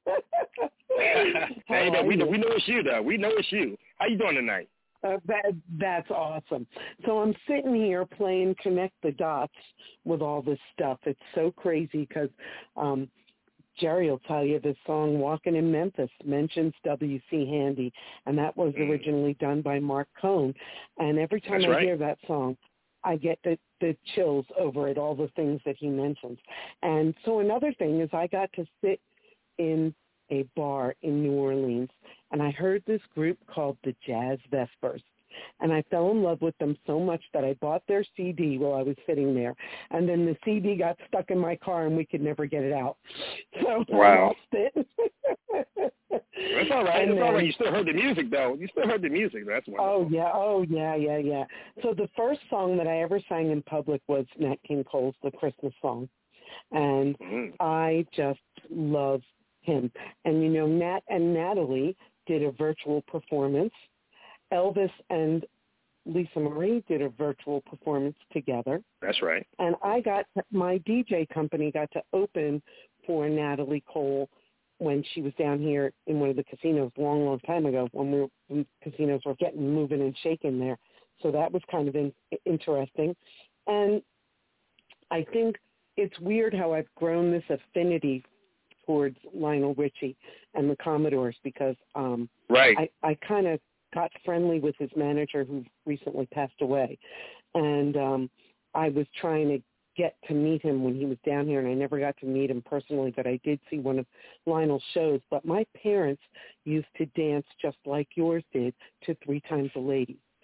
Hey, but we know, we know it's you, though. We know it's you. How you doing tonight? Uh, that, that's awesome. So I'm sitting here playing Connect the Dots with all this stuff. It's so crazy because um, Jerry will tell you the song Walking in Memphis mentions W C Handy, and that was mm. originally done by Mark Cohn. And every time that's I right. hear that song, I get the, the chills over it, all the things that he mentions. And so another thing is I got to sit in a bar in New Orleans, and I heard this group called the Jazz Vespers. And I fell in love with them so much that I bought their C D while I was sitting there. And then the C D got stuck in my car, and we could never get it out. So wow. I lost it. That's all right. And It's then, all right. You still heard the music, though. You still heard the music. That's wonderful. Oh, yeah. Oh, yeah, yeah, yeah. So the first song that I ever sang in public was Nat King Cole's The Christmas Song. And mm. I just love him. And, you know, Nat and Natalie did a virtual performance. Elvis and Lisa Marie did a virtual performance together. That's right. And I got, my D J company got to open for Natalie Cole when she was down here in one of the casinos a long, long time ago when, we were, when casinos were getting moving and shaking there. So that was kind of in, interesting. And I think it's weird how I've grown this affinity towards Lionel Richie and the Commodores because um, right. I, I kind of got friendly with his manager who recently passed away. And um, I was trying to get to meet him when he was down here, and I never got to meet him personally, but I did see one of Lionel's shows. But my parents used to dance just like yours did to Three Times a Lady.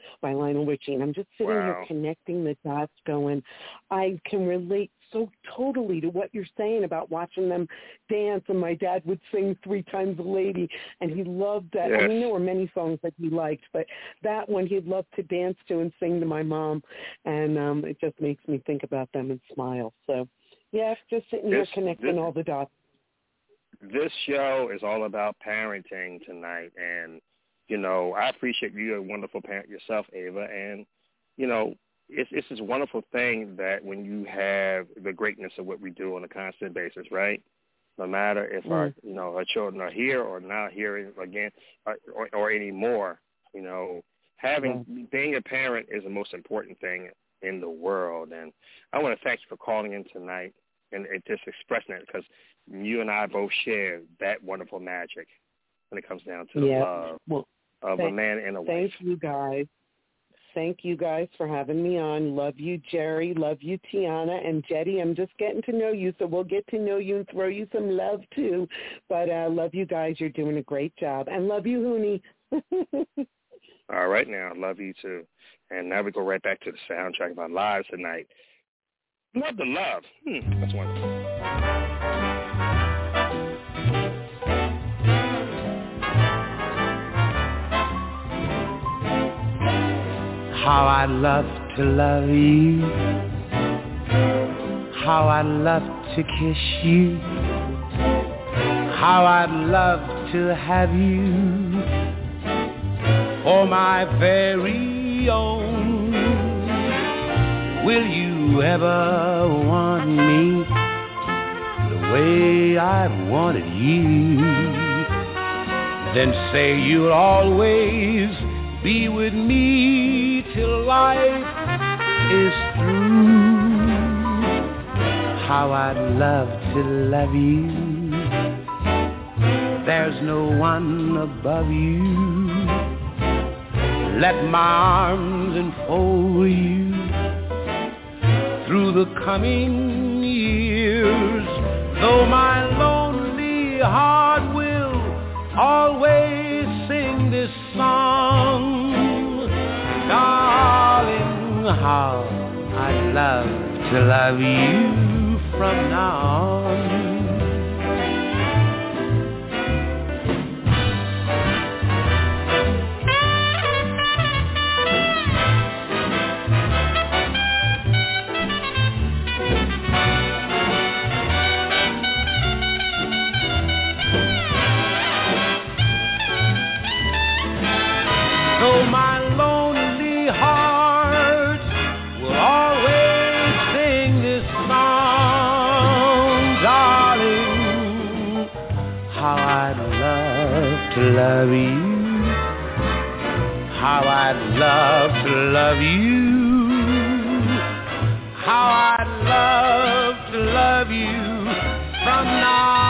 by Lionel Richie. And I'm just sitting Wow. here connecting the dots going, I can relate so totally to what you're saying about watching them dance. And my dad would sing Three Times a Lady, and he loved that. Yes. I mean, there were many songs that he liked, but that one he'd love to dance to and sing to my mom. And um, it just makes me think about them and smile. So, yeah, just sitting here This- connecting this- all the dots. This show is all about parenting tonight, and, you know, I appreciate you, a wonderful parent yourself, Ava, and, you know, it's, it's this wonderful thing that when you have the greatness of what we do on a constant basis, right? No matter if Mm. our, you know, our children are here or not here again or, or, or anymore, you know, having, Mm. being a parent is the most important thing in the world. And I want to thank you for calling in tonight and, and just expressing it, because you and I both share that wonderful magic when it comes down to the Yeah. love Well, of thank, a man and a wife. Thank you guys. Thank you guys for having me on. Love you, Jerry. Love you, Tiana. And Jetty, I'm just getting to know you, so we'll get to know you and throw you some love, too. But uh, love you guys. You're doing a great job. And love you, Hooney. All right now. Love you, too. And now we go right back to the soundtrack of our lives tonight. Love the love. Hmm, that's wonderful. How I love to love you, how I love to kiss you, how I'd love to have you for my very own. Will you ever want me the way I've wanted you? Then say you'll always be with me till life is through. How I'd love to love you. There's no one above you. Let my arms enfold you through the coming years. Though my lonely heart will always sing this song, darling, how I'd love to love you from now on. Though my lonely heart will always sing this song, darling, how I'd love to love you, how I'd love to love you, how I'd love to love you from now on.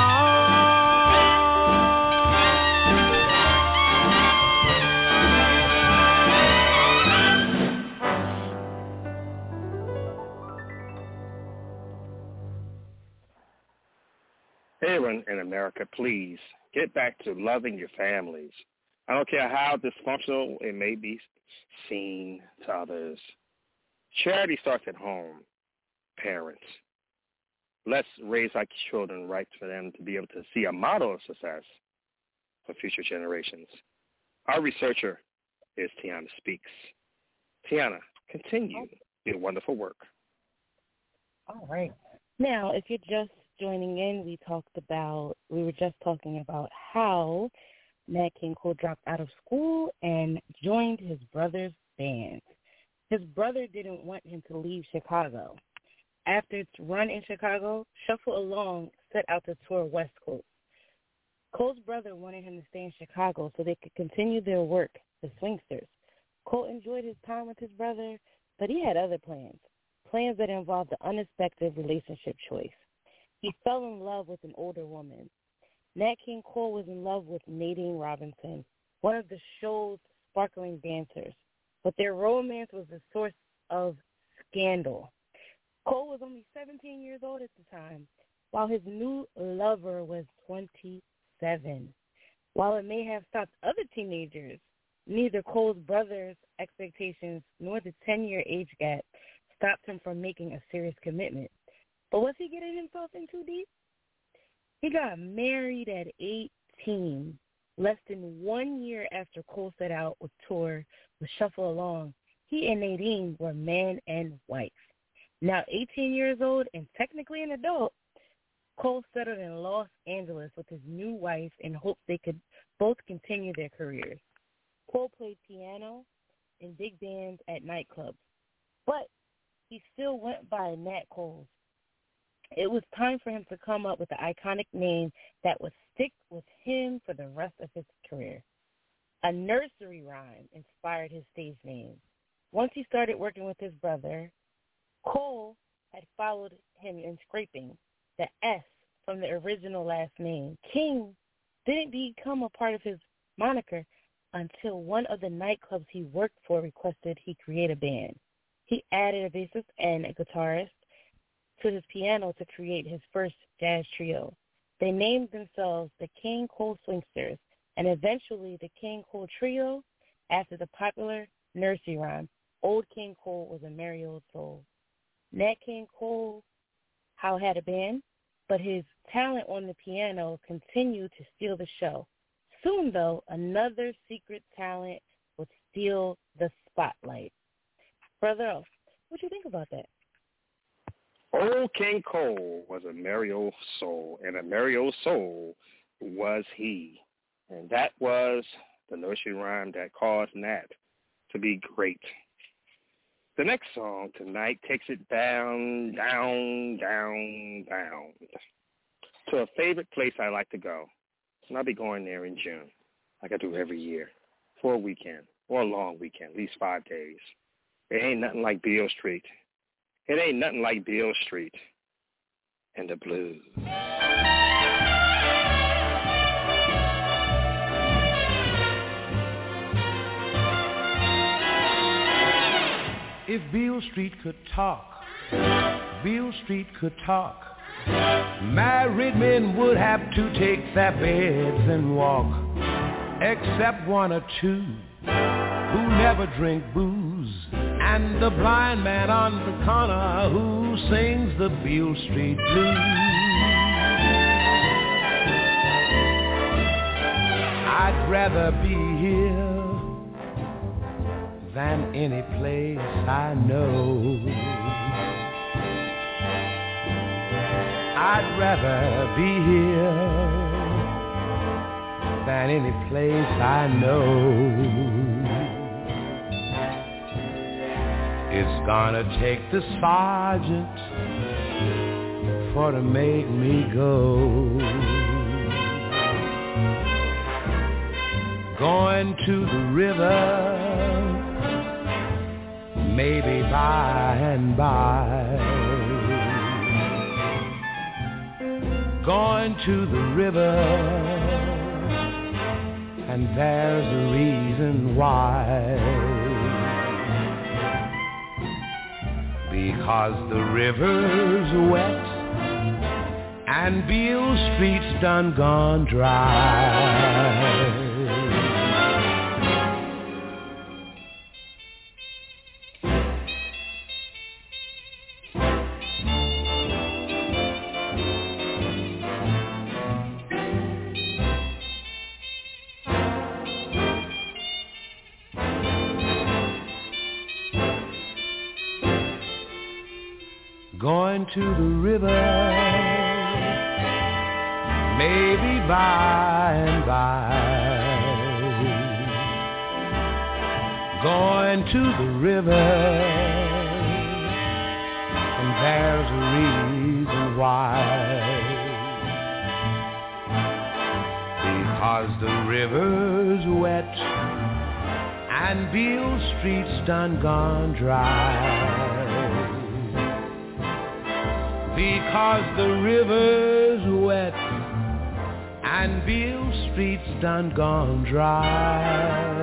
Everyone in America, please get back to loving your families. I don't care how dysfunctional it may be seen to others. Charity starts at home. Parents, let's raise our children right for them to be able to see a model of success for future generations. Our researcher is Tiana Speaks. Tiana, continue your wonderful work. All right. Now, if you're just joining in, we talked about, we were just talking about how Nat King Cole dropped out of school and joined his brother's band. His brother didn't want him to leave Chicago. After its run in Chicago, Shuffle Along set out to tour West Coast. Cole's brother wanted him to stay in Chicago so they could continue their work, the Swingsters. Cole enjoyed his time with his brother, but he had other plans, plans that involved the unexpected relationship choice. He fell in love with an older woman. Nat King Cole was in love with Nadine Robinson, one of the show's sparkling dancers, but their romance was the source of scandal. Cole was only seventeen years old at the time, while his new lover was twenty-seven. While it may have stopped other teenagers Neither Cole's brother's expectations nor the ten-year age gap stopped him from making a serious commitment. But was he getting himself in too deep? He got married at eighteen, less than one year after Cole set out with tour with Shuffle Along. He and Nadine were man and wife. Now eighteen years old and technically an adult, Cole settled in Los Angeles with his new wife in hopes they could both continue their careers. Cole played piano in big bands at nightclubs, but he still went by Nat Cole. It was time for him to come up with the iconic name that would stick with him for the rest of his career. A nursery rhyme inspired his stage name. Once he started working with his brother, Cole had followed him in scraping the S from the original last name. King didn't become a part of his moniker until one of the nightclubs he worked for requested he create a band. He added a bassist and a guitarist to his piano to create his first jazz trio. They named themselves the King Cole Swingsters and eventually the King Cole Trio after the popular nursery rhyme, Old King Cole was a merry old soul. Nat King Cole how had a band, but his talent on the piano continued to steal the show. Soon, though, another secret talent would steal the spotlight. Brother O, what do you think about that? Old King Cole was a merry old soul, and a merry old soul was he. And that was the nursery rhyme that caused Nat to be great. The next song tonight takes it down, down, down, down to a favorite place I like to go. And I'll be going there in June, like I do every year, for a weekend or a long weekend, at least five days. It ain't nothing like Beale Street. It ain't nothing like Beale Street and the blues. If Beale Street could talk, Beale Street could talk, married men would have to take their beds and walk, except one or two who never drink booze, and the blind man on the corner who sings the Beale Street blues. I'd rather be here than any place I know. I'd rather be here than any place I know. It's gonna take the sergeant for to make me go. Going to the river, maybe by and by. Going to the river, and there's a reason why. Because the river's wet and Beale Street's done gone dry. Going to the river, maybe by and by. Going to the river, and there's a reason why. Because the river's wet and Beale Street's done gone dry. Because the river's wet and Beale Street's done gone dry.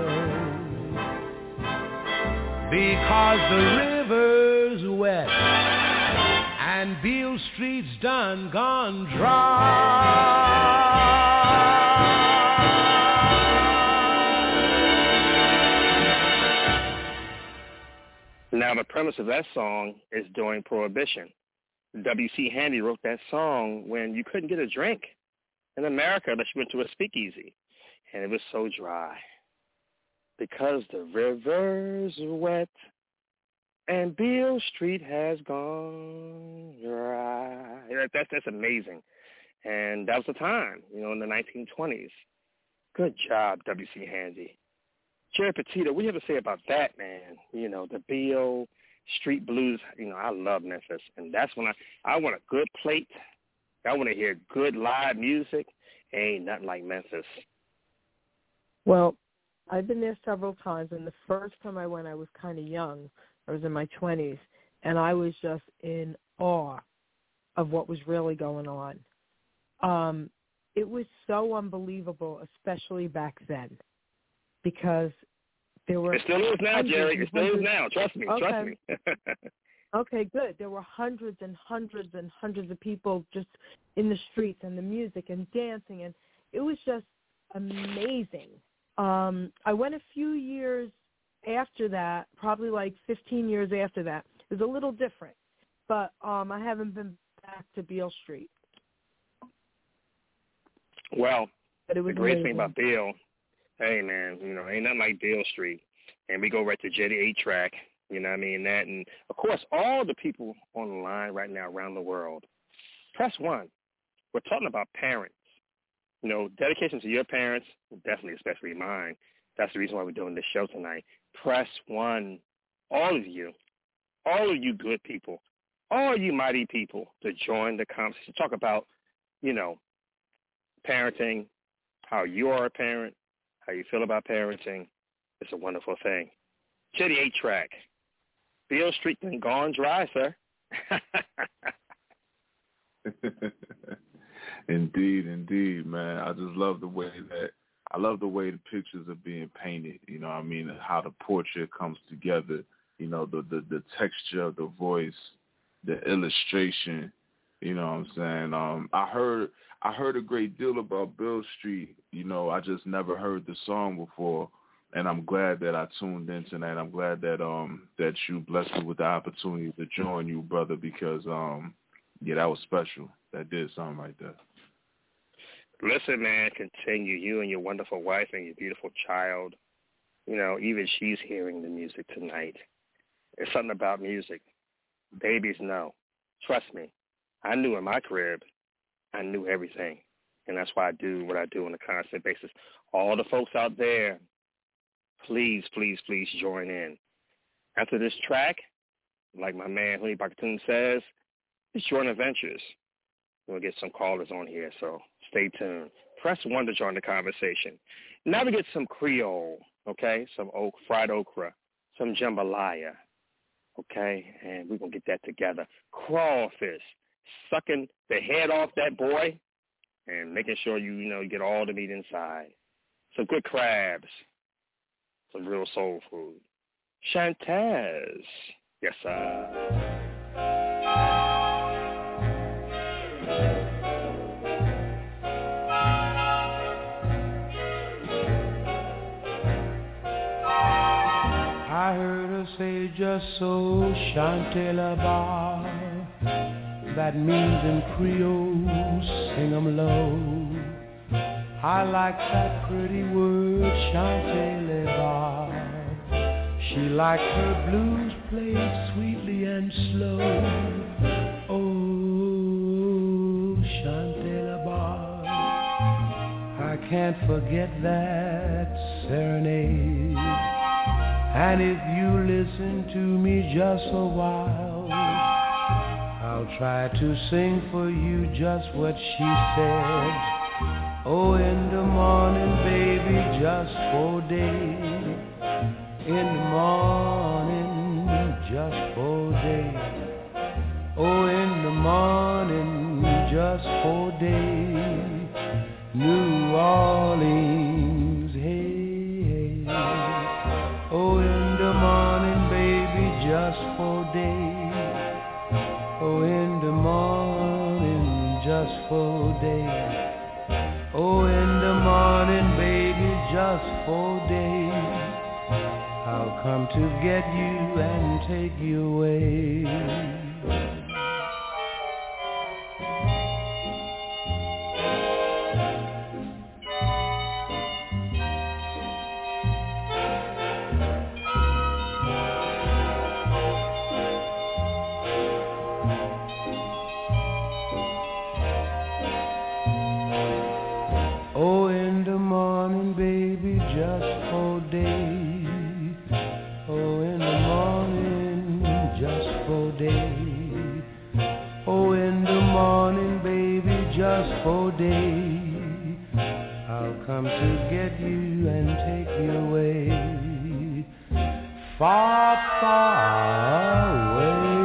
Because the river's wet and Beale Street's done gone dry. premise of that song is during Prohibition. W C Handy wrote that song when you couldn't get a drink in America unless you went to a speakeasy, and it was so dry. Because the river's wet and Beale Street has gone dry. That, that's, that's amazing. And that was the time, you know, in the nineteen twenties. Good job, W C Handy. Jerry Petito, what do you have to say about that, man? You know, the Beale Street Blues, you know, I love Memphis. And that's when I, I want a good plate. I want to hear good live music. Ain't nothing like Memphis. Well, I've been there several times, and the first time I went, I was kind of young. I was in my twenties, and I was just in awe of what was really going on. Um, it was so unbelievable, especially back then, because there were... It still is now, Jerry. It still is now. Trust me. Okay. Trust me. Okay, good. There were hundreds and hundreds and hundreds of people just in the streets and the music and dancing, and it was just amazing. Um, I went a few years after that, probably like fifteen years after that. It was a little different, but um, I haven't been back to Beale Street. Well, but it was the great amazing. thing about Beale, hey, man, you know, ain't nothing like Beale Street. And we go right to Jetty eight track, you know what I mean? That, and, of course, all the people on the line right now around the world, press one. We're talking about parents. You know, dedication to your parents, definitely, especially mine. That's the reason why we're doing this show tonight. Press one, all of you, all of you good people, all you mighty people to join the conversation. Talk about, you know, parenting, how you are a parent, how you feel about parenting. It's a wonderful thing. Jetty eight track. Beale Street been gone dry, sir. Indeed, indeed, man. I just love the way that I love the way the pictures are being painted. You know what I mean? How the portrait comes together. You know, the, the, the texture of the voice, the illustration. You know what I'm saying? Um, I heard I heard a great deal about Beale Street. You know, I just never heard the song before, and I'm glad that I tuned in tonight. I'm glad that um that you blessed me with the opportunity to join you, brother, because um yeah, that was special. That did something right there. Listen, man, continue. You and your wonderful wife and your beautiful child. You know, even she's hearing the music tonight. There's something about music. Babies know. Trust me. I knew in my crib, I knew everything. And that's why I do what I do on a constant basis. All the folks out there, please, please, please join in. After this track, like my man Honey Bakatoon says, it's Jordan Adventures. We'll get some callers on here, so stay tuned. Press one to join the conversation. Now we get some Creole, okay, some oak, fried okra, some jambalaya, okay, and we're going to get that together. Crawfish, sucking the head off that boy and making sure you, you know, you get all the meat inside. Some good crabs, some real soul food. Shantaz, yes, sir. I heard her say just so, chante la bar. That means in Creole, sing 'em low. I like that pretty word, chante la bar. She liked her blues played sweetly and slow. Oh, chante la bar. I can't forget that serenade. And if you listen to me just a while, I'll try to sing for you just what she said. Oh, in the morning, baby, just for a day. In the morning, just for a day. Oh, in the morning, just for a day. New Orleans, hey, hey. Oh, in the morning, baby, just for a day. Oh, in the morning, just for a day. Oh, in the morning, baby, just for a day. I'll come to get you and take you away. Oh, in the morning, baby, just for day. Oh, in the morning, just for day. Oh, in the morning, baby, just for day. I'll come to get you and take you away. Far, far away.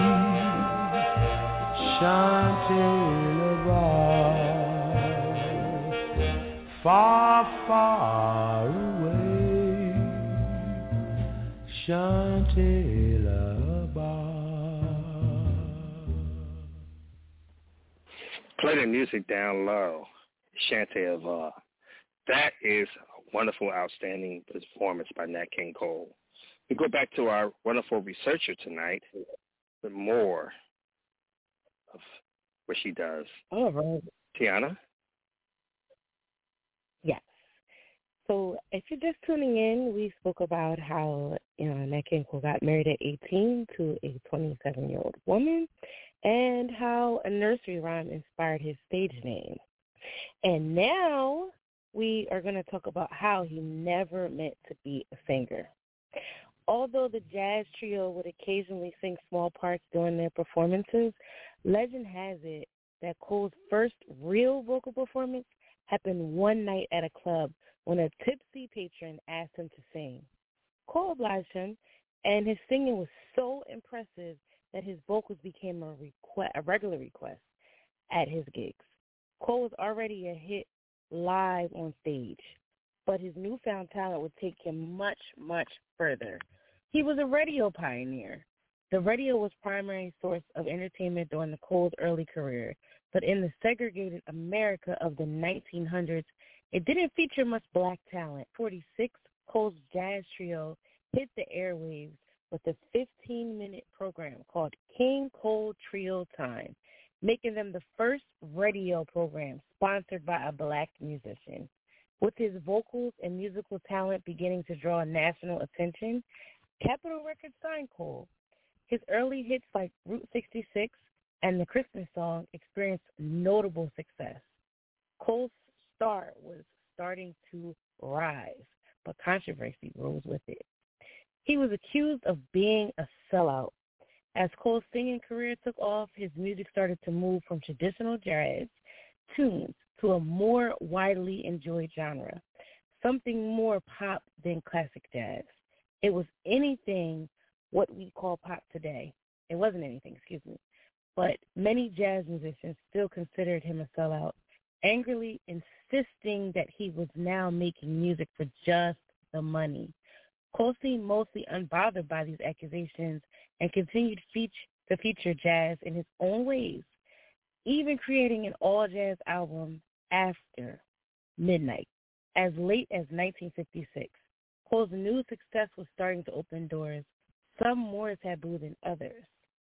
Chantilly. Far, far away, Chantilly Bar. Play the music down low, Chantilly Bar. That is a wonderful, outstanding performance by Nat King Cole. We go back to our wonderful researcher tonight with more of what she does. All right. Tiana? Yes. So if you're just tuning in, we spoke about how, you know, Nat King Cole got married at eighteen to a twenty-seven-year-old woman, and how a nursery rhyme inspired his stage name. And now we are going to talk about how he never meant to be a singer. Although the jazz trio would occasionally sing small parts during their performances, legend has it that Cole's first real vocal performance happened one night at a club when a tipsy patron asked him to sing. Cole obliged him, and his singing was so impressive that his vocals became a, request, a regular request at his gigs. Cole was already a hit live on stage, but his newfound talent would take him much, much further. He was a radio pioneer. The radio was primary source of entertainment during the Cole's early career, but in the segregated America of the nineteen hundreds, it didn't feature much black talent. forty-six, Cole's jazz trio hit the airwaves with a fifteen-minute program called King Cole Trio Time, making them the first radio program sponsored by a black musician. With his vocals and musical talent beginning to draw national attention, Capitol Records signed Cole. His early hits like Route sixty-six and the Christmas song experienced notable success. Cole's star was starting to rise, but controversy rose with it. He was accused of being a sellout. As Cole's singing career took off, his music started to move from traditional jazz tunes to a more widely enjoyed genre, something more pop than classic jazz. It was anything what we call pop today. It wasn't anything, excuse me. But many jazz musicians still considered him a sellout, angrily insisting that he was now making music for just the money. Cole seemed mostly unbothered by these accusations and continued feature, to feature jazz in his own ways, even creating an all-jazz album after midnight. As late as nineteen fifty-six, Cole's new success was starting to open doors, some more taboo than others.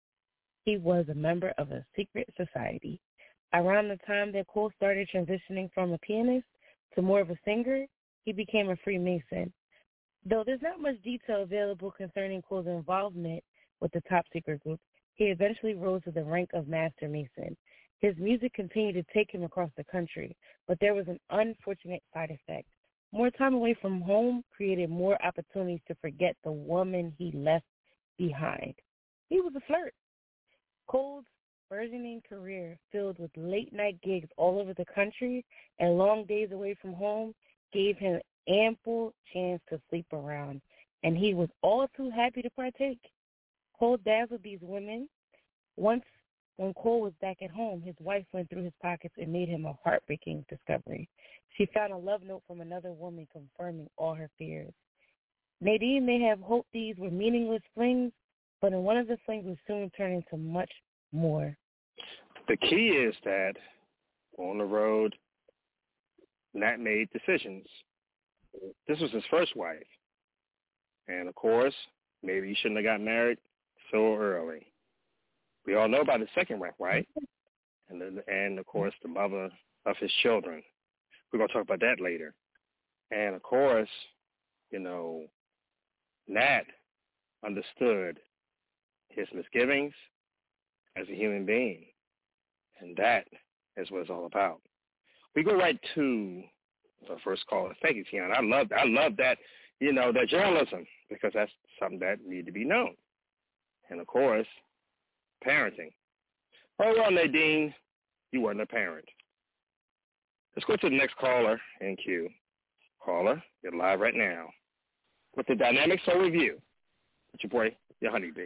He was a member of a secret society. Around the time that Cole started transitioning from a pianist to more of a singer, he became a Freemason. Though there's not much detail available concerning Cole's involvement with the top secret group, he eventually rose to the rank of Master Mason. His music continued to take him across the country, but there was an unfortunate side effect. More time away from home created more opportunities to forget the woman he left behind. He was a flirt. Cole's burgeoning career, filled with late-night gigs all over the country and long days away from home, gave him ample chance to sleep around, and he was all too happy to partake. Cole dazzled these women. Once, when Cole was back at home, his wife went through his pockets and made him a heartbreaking discovery. She found a love note from another woman confirming all her fears. Nadine may have hoped these were meaningless flings, but in one of the flings would soon turn into much more. The key is that on the road, Nat made decisions. This was his first wife. And, of course, maybe you shouldn't have got married so early. We all know about the second wife, right? And, the, and of course, the mother of his children. We're going to talk about that later. And, of course, you know, Nat understood his misgivings as a human being. And that is what it's all about. We go right to the first caller. Thank you, Tiana. I love I love that, you know, that journalism, because that's something that need to be known. And, of course, parenting. Oh, well, Nadine, you weren't a parent. Let's go to the next caller in queue. Caller, you're live right now with the Dynamic Soul Review. It's your boy, your honeybee.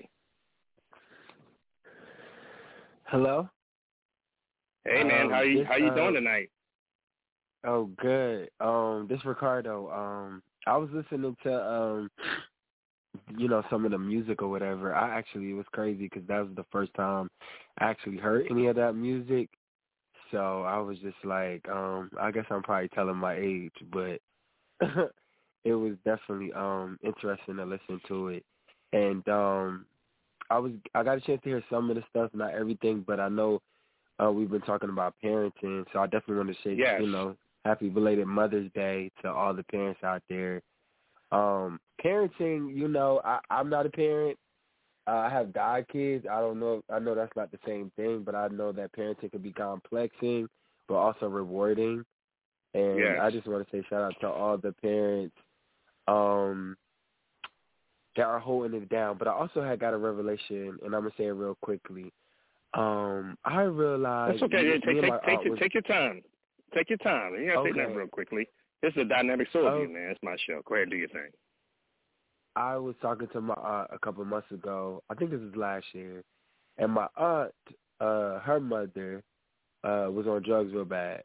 Hello? Hey, man, um, how you this, how you uh, doing tonight? Oh, good. Um, this Ricardo. Um, I was listening to, um, you know, some of the music or whatever. I actually, it was crazy because that was the first time I actually heard any of that music. So I was just like, um, I guess I'm probably telling my age, but it was definitely um interesting to listen to it. And um, I was I got a chance to hear some of the stuff, not everything, but I know uh, we've been talking about parenting, so I definitely want to say, yes. you know, happy belated Mother's Day to all the parents out there. Um, parenting, you know, I, I'm not a parent. Uh, I have god kids. I don't know. I know that's not the same thing, but I know that parenting can be complexing, but also rewarding. And yes. I just want to say shout out to all the parents um, that are holding it down. But I also had got a revelation, and I'm gonna say it real quickly. Um, I realized. That's okay. Me, Take me take, and take, your, was, take your time. Take your time. You gotta okay. say that real quickly. This is a Dynamic Soul oh, Review, man. It's my show. Go ahead and do your thing. I was talking to my aunt a couple of months ago. I think this was last year, and my aunt, uh, her mother, uh, was on drugs real bad,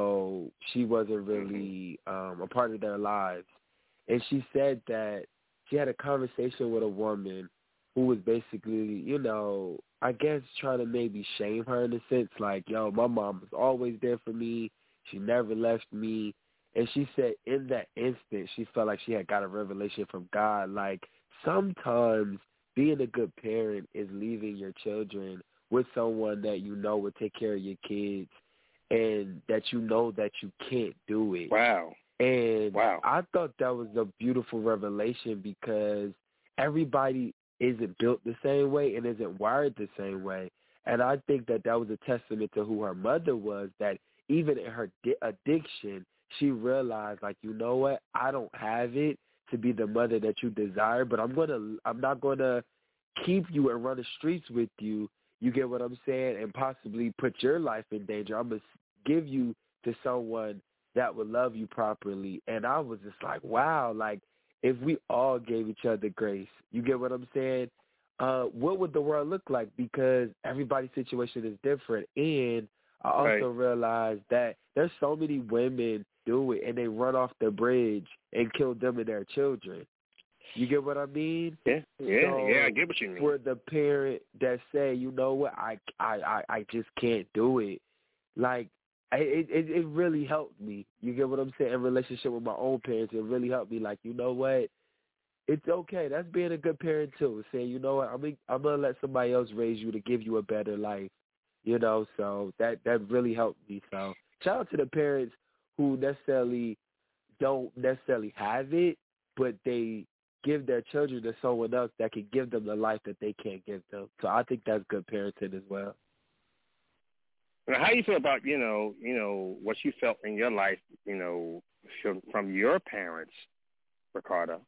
so she wasn't really um, a part of their lives. And she said that she had a conversation with a woman who was basically, you know, I guess trying to maybe shame her in a sense, like, yo, my mom was always there for me. She never left me. And she said in that instant, she felt like she had got a revelation from God. Like, sometimes being a good parent is leaving your children with someone that you know will take care of your kids and that you know that you can't do it. Wow. And wow. I thought that was a beautiful revelation because everybody isn't built the same way and isn't wired the same way. And I think that that was a testament to who her mother was, that even in her di- addiction, she realized, like, you know what, I don't have it to be the mother that you desire, but I'm gonna, I'm not gonna keep you and run the streets with you. You get what I'm saying? And possibly put your life in danger. I'm gonna give you to someone that would love you properly. And I was just like, wow, like, if we all gave each other grace, you get what I'm saying? Uh, what would the world look like? Because everybody's situation is different. And I also right. realized that there's so many women do it and they run off the bridge and kill them and their children. You get what I mean? Yeah, yeah, so yeah. I get what you mean. For the parent that say, you know what, I, I, I, I just can't do it. Like, it, it, it really helped me. You get what I'm saying? In relationship with my own parents, it really helped me. Like, you know what? It's okay. That's being a good parent too. Saying, you know what, I'm, I'm gonna let somebody else raise you to give you a better life. You know, so that that really helped me. So shout out to the parents who necessarily don't necessarily have it, but they give their children to someone else that can give them the life that they can't give them. So I think that's good parenting as well. Now, how do you feel about, you know, you know, what you felt in your life, you know, from, from your parents, Ricardo?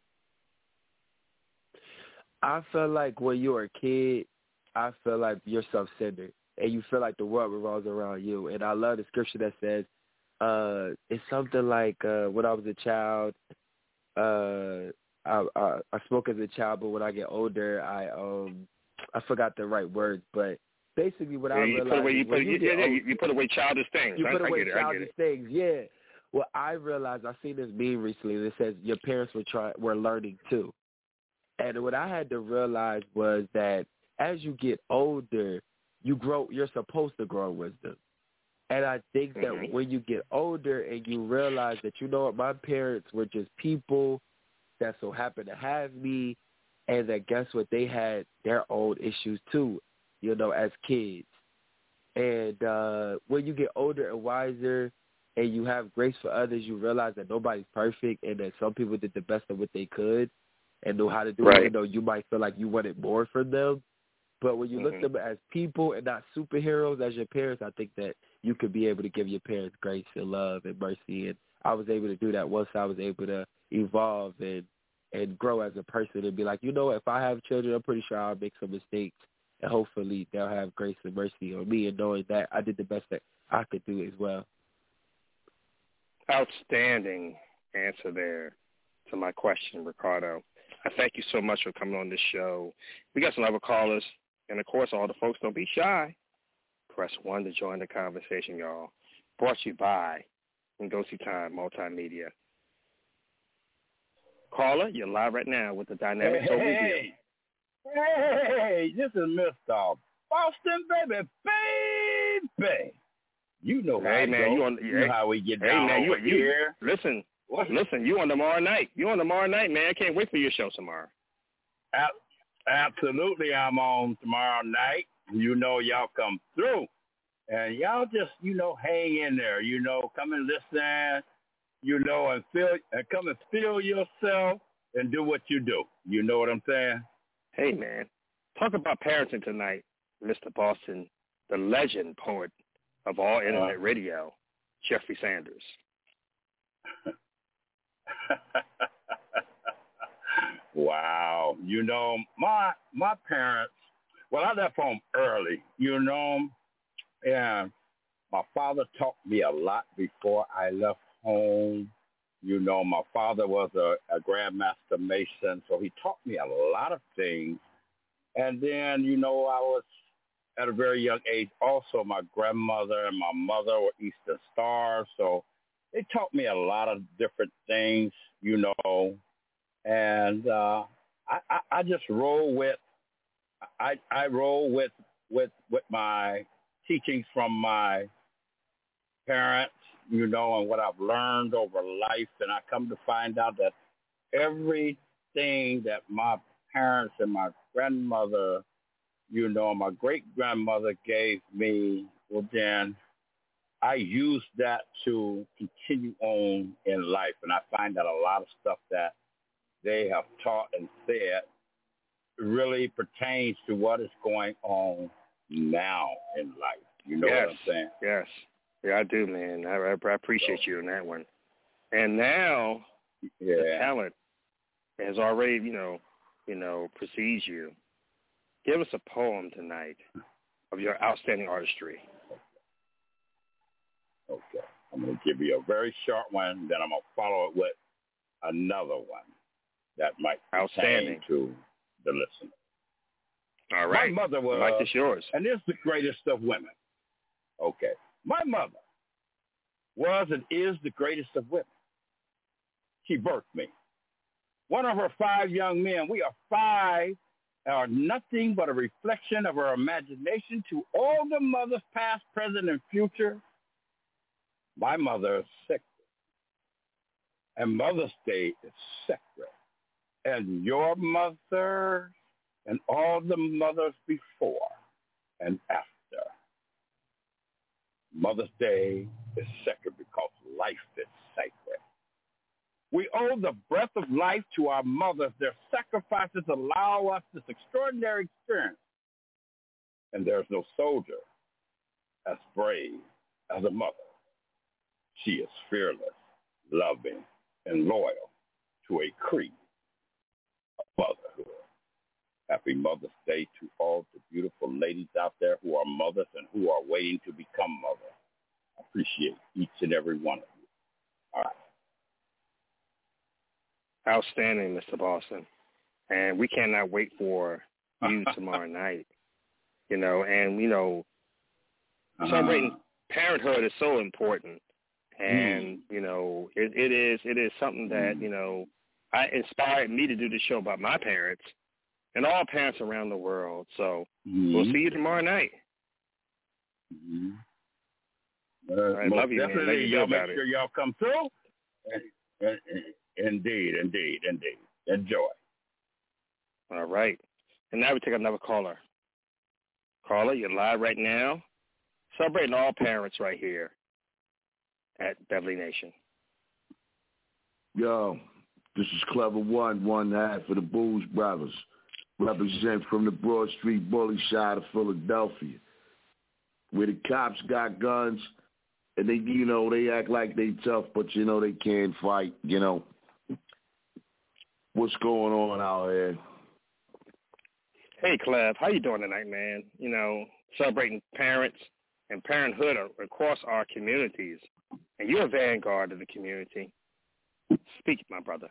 I feel like when you're a kid, I feel like you're self-centered, and you feel like the world revolves around you. And I love the scripture that says, uh, it's something like uh, when I was a child, uh, I, I I spoke as a child, but when I get older, I um I forgot the right words, but basically what yeah, I you realized put away, you, is put, when you, you, get yeah, older, you, you put away childish things. You I, put I away get it, childish things, yeah. Well, I realized I seen this meme recently that says your parents were trying were learning too, and what I had to realize was that as you get older, you grow. You're supposed to grow wisdom. And I think that mm-hmm. when you get older and you realize that, you know what, my parents were just people that so happened to have me, and that guess what, they had their own issues too, you know, as kids. And uh, when you get older and wiser and you have grace for others, you realize that nobody's perfect and that some people did the best of what they could and know how to do right. it. You know, you might feel like you wanted more from them. But when you mm-hmm. look at them as people and not superheroes as your parents, I think that you could be able to give your parents grace and love and mercy. And I was able to do that once I was able to evolve and, and grow as a person and be like, you know what, if I have children, I'm pretty sure I'll make some mistakes. And hopefully they'll have grace and mercy on me, and knowing that I did the best that I could do as well. Outstanding answer there to my question, Ricardo. I thank you so much for coming on this show. We got some other callers. And, of course, all the folks, don't be shy. Press one to join the conversation, y'all. Brought to you by Ngozi Time Multimedia. Caller, you're live right now with the Dynamic Soul hey, Review. Hey, this is Mister Boston, baby, baby. You know how hey, I man, go. You, on, you hey, know how we get hey, down man, you, over you, here. Listen, what? listen, you on tomorrow night. You on tomorrow night, man. I can't wait for your show tomorrow. Absolutely, I'm on tomorrow night. You know y'all come through. And y'all just, you know, hang in there. You know, come and listen, you know, and feel, and come and feel yourself and do what you do. You know what I'm saying? Hey, man, talk about parenting tonight, Mister Boston, the legend poet of all internet uh, radio, Jeffrey Sanders. Wow. You know, my my parents, well, I left home early, you know, and my father taught me a lot before I left home. You know, my father was a, a Grandmaster Mason, so he taught me a lot of things. And then, you know, I was at a very young age. Also, my grandmother and my mother were Eastern Stars, so they taught me a lot of different things, you know. And uh, I, I, I just roll with, I, I roll with, with, with my teachings from my parents, you know, and what I've learned over life. And I come to find out that everything that my parents and my grandmother, you know, my great-grandmother gave me, well, then I use that to continue on in life. And I find that a lot of stuff that they have taught and said really pertains to what is going on now in life. You know yes, what I'm saying? Yes. Yeah, I do, man. I, I appreciate so, you on that one. And now yeah. the talent has already, you know, you know, precedes you. Give us a poem tonight of your outstanding artistry. Okay. I'm going to give you a very short one, then I'm going to follow it with another one that might pertain to the listener. All right. My mother was, like this yours. and this is the greatest of women. Okay. My mother was and is the greatest of women. She birthed me. One of her five young men, we are five, are nothing but a reflection of her imagination to all the mothers past, present, and future. My mother is sacred. And Mother's Day is sacred. And your mother and all the mothers before and after. Mother's Day is sacred because life is sacred. We owe the breath of life to our mothers. Their sacrifices allow us this extraordinary experience. And there's no soldier as brave as a mother. She is fearless, loving, and loyal to a creed of motherhood. Happy Mother's Day to all the beautiful ladies out there who are mothers and who are waiting to become mothers. I appreciate each and every one of you. All right. Outstanding, Mister Boston. And we cannot wait for you tomorrow night. You know, and, you know, uh-huh. celebrating parenthood is so important. And, mm. you know, it, it is it is something that, mm. you know, I inspired me to do this show about my parents and all parents around the world. So mm. we'll see you tomorrow night. Mm-hmm. Uh, all right, love you, definitely, man. y'all make it. sure y'all come through. Indeed, indeed, indeed. Enjoy. All right. And now we take another caller. Caller, you're live right now. Celebrating all parents right here at Beverly Nation. Yo, this is Clever One, one half of the Blues Brothers. Represent from the Broad Street bully side of Philadelphia, where the cops got guns, and they, you know, they act like they tough, but you know they can't fight. You know, what's going on out here? Hey, Clev, how you doing tonight, man? You know, celebrating parents and parenthood across our communities, and you're a vanguard of the community. Speak, my brother.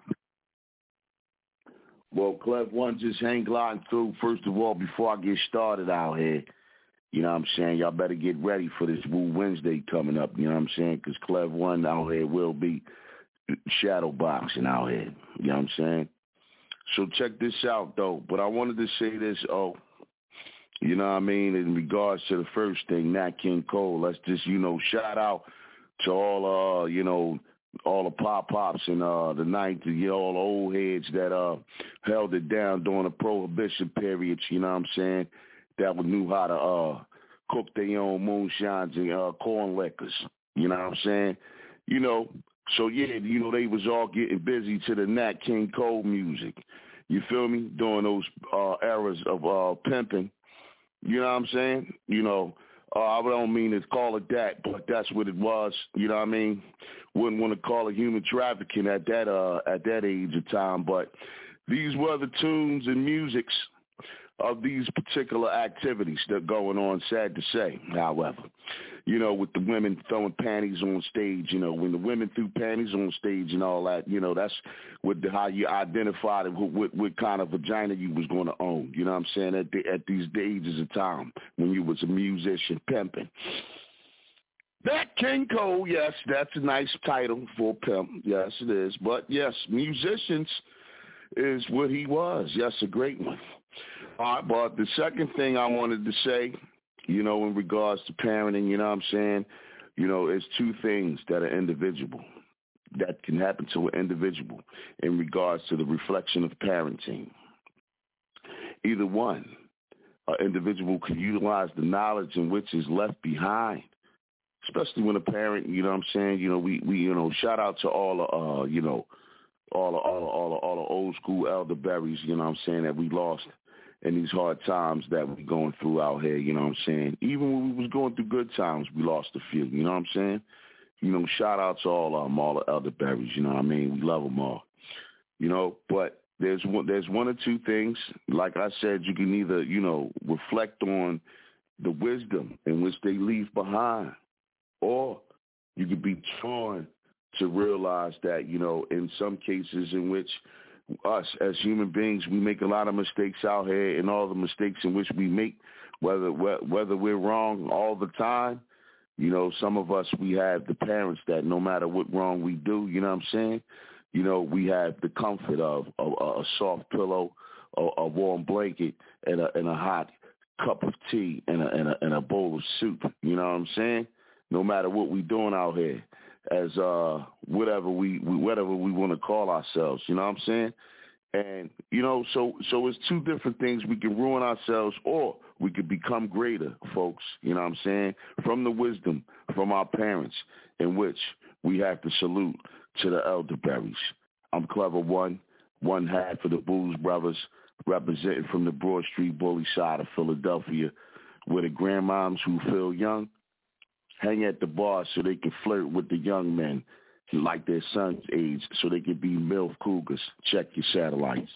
Well, Clef One, just hang gliding through. First of all, before I get started out here, you know what I'm saying, y'all better get ready for this Woo Wednesday coming up, you know what I'm saying, because Clef One out here will be shadow boxing out here, you know what I'm saying. So check this out, though. But I wanted to say this, oh, you know what I mean, in regards to the first thing, Nat King Cole, let's just, you know, shout out to all, uh, you know, all the pop-pops and uh, the ninth, you know, all the old heads that uh, held it down during the Prohibition periods, you know what I'm saying, that knew how to uh, cook their own moonshines and uh, corn liquors, you know what I'm saying? You know, so, yeah, you know, they was all getting busy to the Nat King Cole music, you feel me, during those uh, eras of uh, pimping, you know what I'm saying? You know, Uh, I don't mean to call it that, but that's what it was. You know what I mean? Wouldn't want to call it human trafficking at that uh, at that age of time, but these were the tunes and musics of these particular activities that are going on, sad to say, however. You know, with the women throwing panties on stage, you know, when the women threw panties on stage and all that, you know, that's what the, how you identified what, what, what kind of vagina you was going to own, you know what I'm saying, at, the, at these ages of time when you was a musician pimping. Nat King Cole, yes, that's a nice title for a pimp. Yes, it is. But, yes, musicians is what he was. Yes, a great one. All right, but the second thing I wanted to say, you know, in regards to parenting, you know what I'm saying, you know, it's two things that are individual, that can happen to an individual in regards to the reflection of parenting. Either one, an individual can utilize the knowledge in which is left behind, especially when a parent, you know what I'm saying, you know, we, we you know, shout out to all the, uh, you know, all the, all the, all the, all the old school elderberries, you know what I'm saying, that we lost in these hard times that we're going through out here, you know what I'm saying. Even when we was going through good times, we lost a few, you know what I'm saying. You know, shout out to all of them, all the elderberries, you know what I mean. We love them all, you know, but there's one, there's one or two things, like I said, you can either, you know, reflect on the wisdom in which they leave behind, or you could be torn to realize that, you know, in some cases in which us as human beings, we make a lot of mistakes out here, and all the mistakes in which we make, whether whether we're wrong all the time, you know, some of us, we have the parents that no matter what wrong we do, you know what I'm saying, you know, we have the comfort of a, a soft pillow, a, a warm blanket, and a, and a hot cup of tea, and a, and, a, and a bowl of soup, you know what I'm saying, no matter what we doing out here, as uh whatever we, we whatever we want to call ourselves, you know what I'm saying? And you know, so so it's two different things. We can ruin ourselves, or we could become greater, folks, you know what I'm saying, from the wisdom from our parents, in which we have to salute to the elderberries. I'm Clever One, one half of the Blues Brothers, representing from the Broad Street bully side of Philadelphia, where the grandmoms who feel young hang at the bar so they can flirt with the young men like their son's age, so they can be MILF cougars. Check your satellites.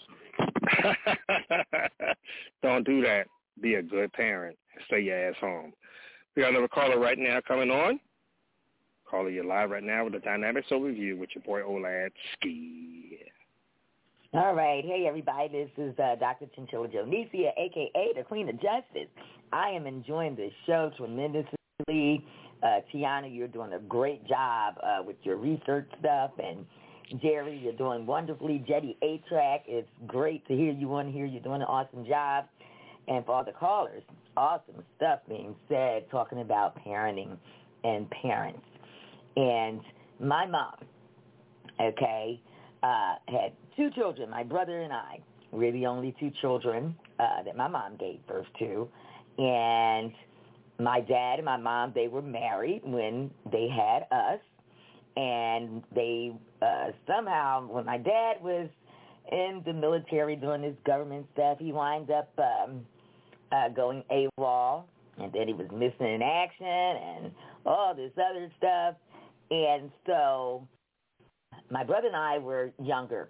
Don't do that. Be a good parent. Stay your ass home. We got another caller right now coming on. Caller, you're live right now with the Dynamics Overview with your boy Olad Ski. All right. Hey, everybody. This is uh, Doctor Chinchilla Jonesia, a k a the Queen of Justice. I am enjoying this show tremendously. Uh, Tiana, you're doing a great job uh, with your research stuff, and Jerry, you're doing wonderfully. Jetty A-Track, it's great to hear you on here. You're doing an awesome job. And for all the callers, awesome stuff being said, talking about parenting and parents. And my mom, okay, uh, had two children, my brother and I. We're the only two children uh, that my mom gave birth to. And my dad and my mom, they were married when they had us. And they uh, somehow, when my dad was in the military doing his government stuff, he wound up um, uh, going AWOL. And then he was missing in action and all this other stuff. And so my brother and I were younger.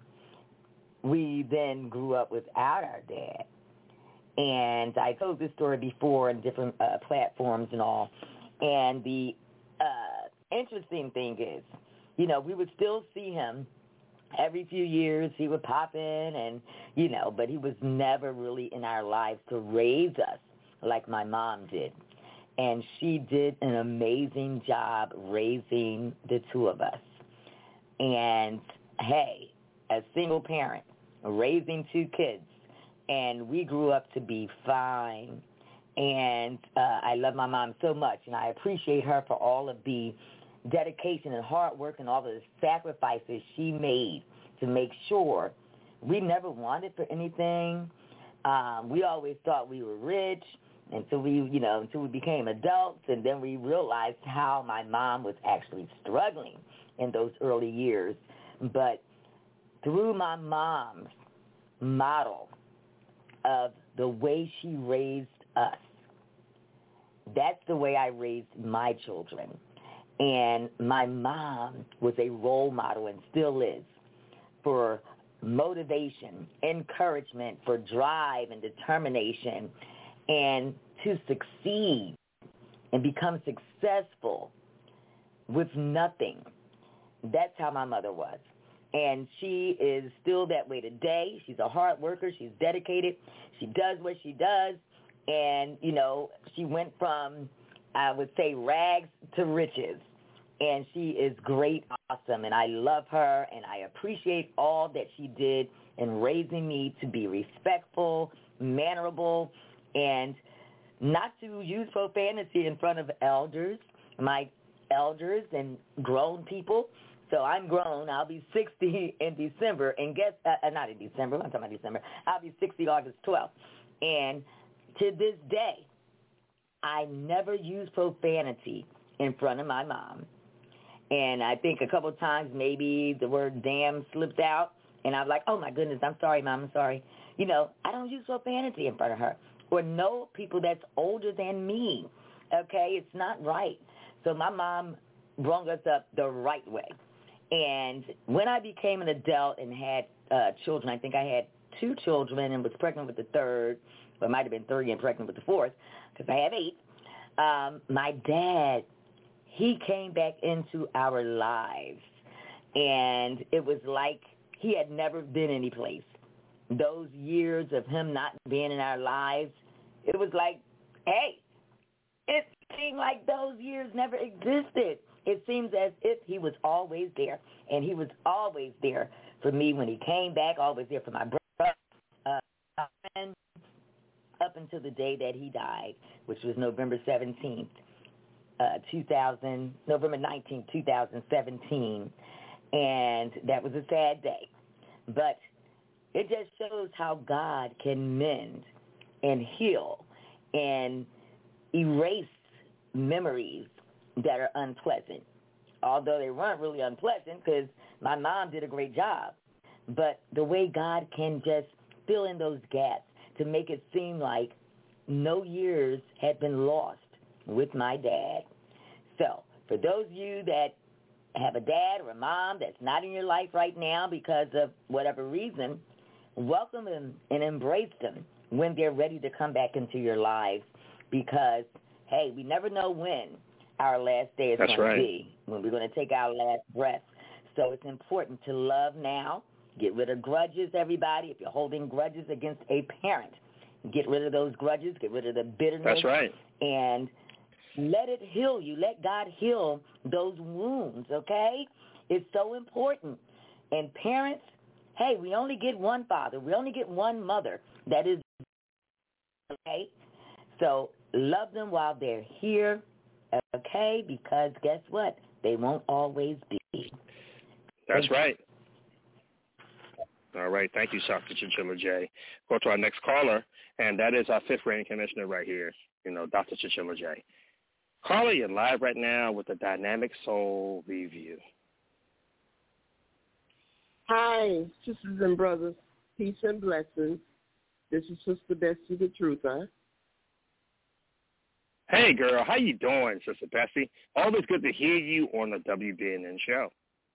We then grew up without our dad. And I told this story before on different uh, platforms and all. And the uh, interesting thing is, you know, we would still see him every few years. He would pop in and, you know, but he was never really in our lives to raise us like my mom did. And she did an amazing job raising the two of us. And, hey, a single parent, raising two kids, and we grew up to be fine. And uh, I love my mom so much, and I appreciate her for all of the dedication and hard work and all the sacrifices she made to make sure we never wanted for anything. Um, we always thought we were rich until we, you know, until we became adults, and then we realized how my mom was actually struggling in those early years. But through my mom's model of the way she raised us, that's the way I raised my children. And my mom was a role model and still is for motivation, encouragement, for drive and determination, and to succeed and become successful with nothing. That's how my mother was. And she is still that way today. She's a hard worker. She's dedicated. She does what she does. And, you know, she went from, I would say, rags to riches. And she is great, awesome. And I love her, and I appreciate all that she did in raising me to be respectful, mannerable, and not to use profanity in front of elders, my elders and grown people. So I'm grown. I'll be sixty in December. And guess, uh, not in December. I'm talking about December. I'll be sixty August twelfth. And to this day, I never use profanity in front of my mom. And I think a couple of times maybe the word damn slipped out. And I'm like, oh, my goodness, I'm sorry, Mom, I'm sorry. You know, I don't use profanity in front of her. Or know people that's older than me. Okay? It's not right. So my mom brought us up the right way. And when I became an adult and had uh, children, I think I had two children and was pregnant with the third, or it might have been three and pregnant with the fourth, because I have eight. Um, my dad, he came back into our lives, and it was like he had never been anyplace. Those years of him not being in our lives, it was like, hey, it seemed like those years never existed. It seems as if he was always there, and he was always there for me when he came back, always there for my brother, uh, and up until the day that he died, which was November seventeenth, uh, two thousand, November nineteenth, two thousand seventeen, and that was a sad day. But it just shows how God can mend and heal and erase memories that are unpleasant, although they weren't really unpleasant because my mom did a great job. But the way God can just fill in those gaps to make it seem like no years had been lost with my dad. So for those of you that have a dad or a mom that's not in your life right now because of whatever reason, welcome them and embrace them when they're ready to come back into your lives because, hey, we never know when our last day is That's going right. to be, when we're going to take our last breath. So it's important to love now. Get rid of grudges, everybody. If you're holding grudges against a parent, get rid of those grudges. Get rid of the bitterness. That's right. And let it heal you. Let God heal those wounds, okay? It's so important. And parents, hey, we only get one father. We only get one mother. That is, okay? So love them while they're here, okay? Because guess what? They won't always be. That's right. All right. Thank you, Doctor Chinchilla J. Go to our next caller, and that is our fifth reigning commissioner right here, you know, Doctor Chinchilla J. Caller, you're live right now with the Dynamic Soul Review. Hi, sisters and brothers. Peace and blessings. This is Sister Bessie the Truther. Hey, girl. How you doing, Sister Bessie? Always good to hear you on the W B N N show.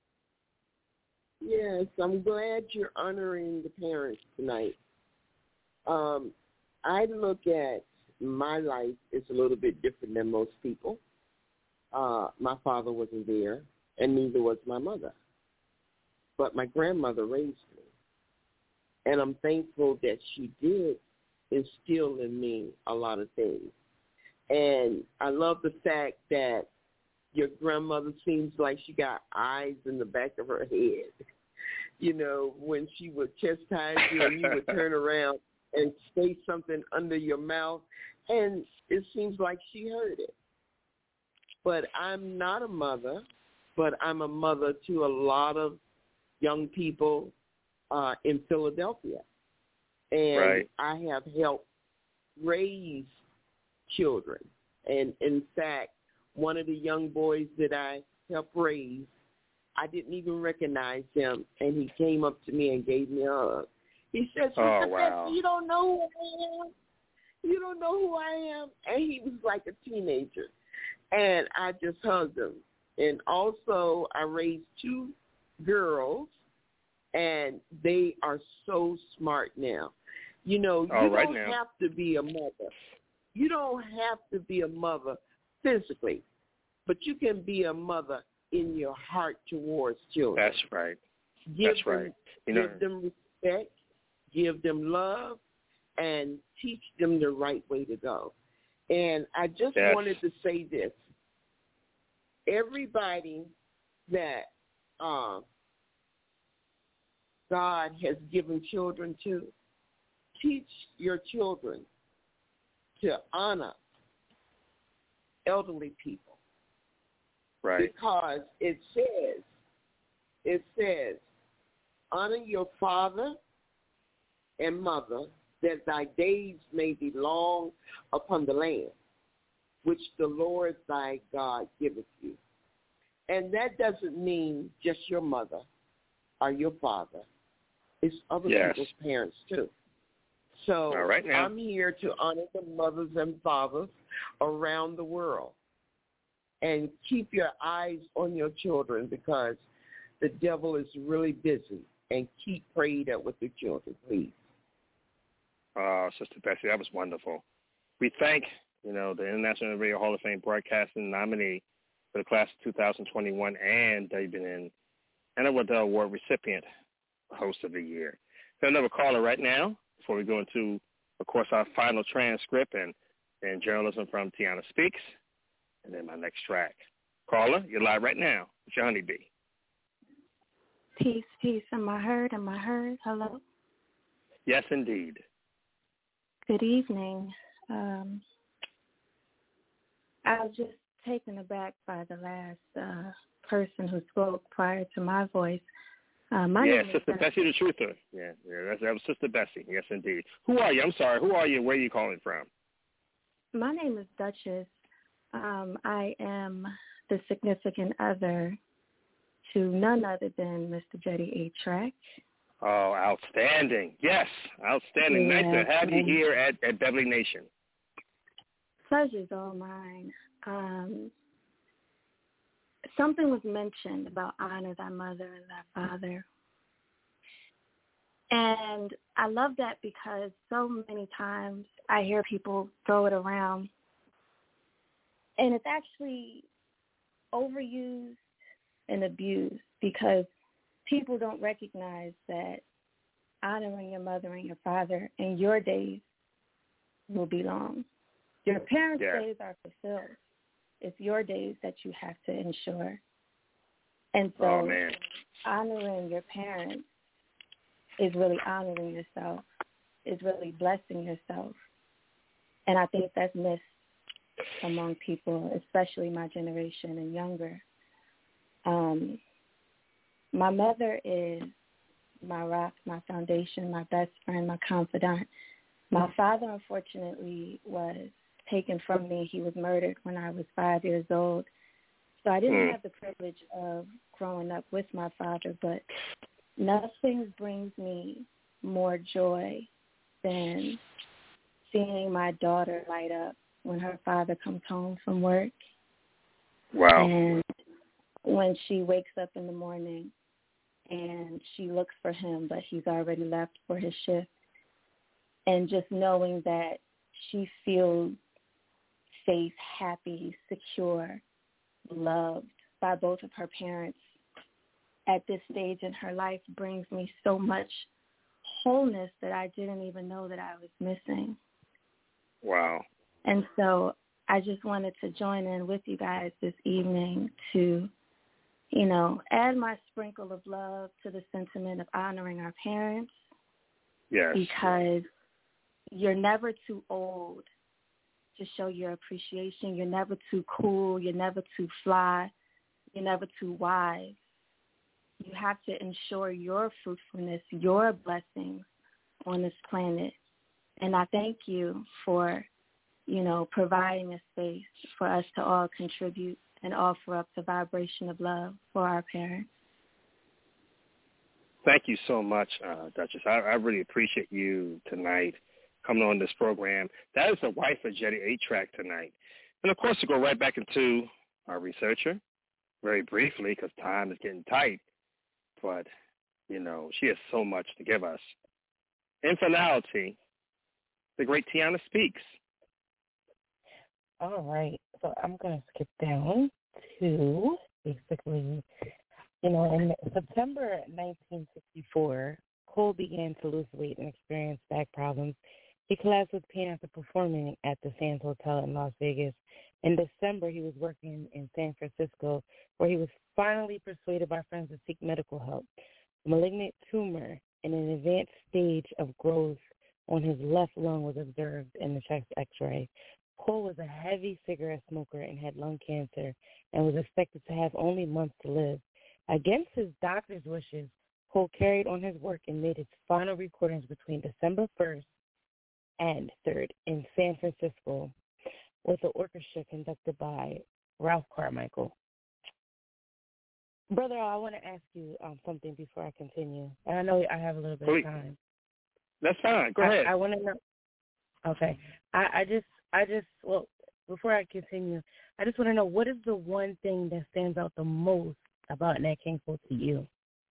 Yes, I'm glad you're honoring the parents tonight. Um, I look at my life as a little bit different than most people. Uh, my father wasn't there, and neither was my mother. But my grandmother raised me. And I'm thankful that she did instill in me a lot of things. And I love the fact that your grandmother seems like she got eyes in the back of her head. You know, when she would chastise you and you would turn around and say something under your mouth, and it seems like she heard it. But I'm not a mother, but I'm a mother to a lot of young people uh, in Philadelphia. And right. I have helped raise children. And in fact, one of the young boys that I helped raise, I didn't even recognize him, and he came up to me and gave me a hug. He said, oh, Sister wow. Bessie, you don't know who I am. You don't know who I am. And he was like a teenager. And I just hugged him. And also I raised two girls, and they are so smart now. You know, you oh, right don't now. have to be a mother. You don't have to be a mother physically, but you can be a mother in your heart towards children. That's right. Give That's them, right. You know, give them respect, give them love, and teach them the right way to go. And I just yes. wanted to say this. Everybody that uh, God has given children to, teach your children to honor elderly people. Right. Because it says, it says, honor your father and mother, that thy days may be long upon the land, which the Lord thy God giveth you. And that doesn't mean just your mother or your father. It's other yes. people's parents too. So All right, now. I'm here to honor the mothers and fathers around the world. And keep your eyes on your children, because the devil is really busy. And keep prayed up with your children, please. Uh, Sister Bessie, that was wonderful. We thank, you know, the International Radio Hall of Fame Broadcasting nominee for the class of two thousand twenty-one and W B N N Anna Waddell Award recipient, host of the year. Got another caller right now before we go into, of course, our final transcript and, and journalism from Tiana Speaks, and then my next track. Caller, you're live right now with your honeybee. Peace, peace. Am I heard? Am I heard? Hello? Yes, indeed. Good evening. Um, I was just taken aback by the last uh, person who spoke prior to my voice. Uh, my yeah, name Sister is Bessie the Truther. Yeah, yeah that's, that was Sister Bessie. Yes, indeed. Who are you? I'm sorry. Who are you? Where are you calling from? My name is Duchess. Um, I am the significant other to none other than Mister Jetty A-Track. Oh, outstanding. Yes, outstanding. Yeah, nice to have you um, here at, at Beverly Nation. Pleasure's all mine. Um, something was mentioned about honor thy mother and thy father. And I love that because so many times I hear people throw it around, and it's actually overused and abused because people don't recognize that honoring your mother and your father in your days will be long. Your parents' yeah. days are fulfilled. It's your days that you have to ensure. And so oh, man. honoring your parents is really honoring yourself, is really blessing yourself. And I think that's missed among people, especially my generation and younger. Um, my mother is my rock, my foundation, my best friend, my confidant. My father, unfortunately, was taken from me. He was murdered when I was five years old. So I didn't Mm. have the privilege of growing up with my father, but nothing brings me more joy than seeing my daughter light up when her father comes home from work. Wow. And when she wakes up in the morning and she looks for him, but he's already left for his shift. And just knowing that she feels safe, happy, secure, loved by both of her parents at this stage in her life brings me so much wholeness that I didn't even know that I was missing. Wow. And so I just wanted to join in with you guys this evening to, you know, add my sprinkle of love to the sentiment of honoring our parents. Yes. Because you're never too old to show your appreciation. You're never too cool. You're never too fly. You're never too wise. You have to ensure your fruitfulness, your blessings on this planet. And I thank you for, you know, providing a space for us to all contribute and offer up the vibration of love for our parents. Thank you so much, uh, Duchess. I, I really appreciate you tonight coming on this program. That is the wife of Jetty eight-Track tonight. And, of course, to go right back into our researcher very briefly because time is getting tight. But, you know, she has so much to give us. In finality, the great Tiana speaks. All right. So I'm going to skip down to basically, you know, in September nineteen sixty-four, Cole began to lose weight and experience back problems. He collapsed with pain after performing at the Sands Hotel in Las Vegas. In December, he was working in San Francisco, where he was finally persuaded by friends to seek medical help. A malignant tumor in an advanced stage of growth on his left lung was observed in the chest X-ray. Cole was a heavy cigarette smoker and had lung cancer and was expected to have only months to live. Against his doctor's wishes, Cole carried on his work and made his final recordings between December first and third in San Francisco with an orchestra conducted by Ralph Carmichael. Brother, I want to ask you um, something before I continue. And I know I have a little bit Please. of time. That's fine. Go ahead. I, I want to know. Okay. I, I just, I just, well, before I continue, I just want to know, what is the one thing that stands out the most about Nat King Cole to you?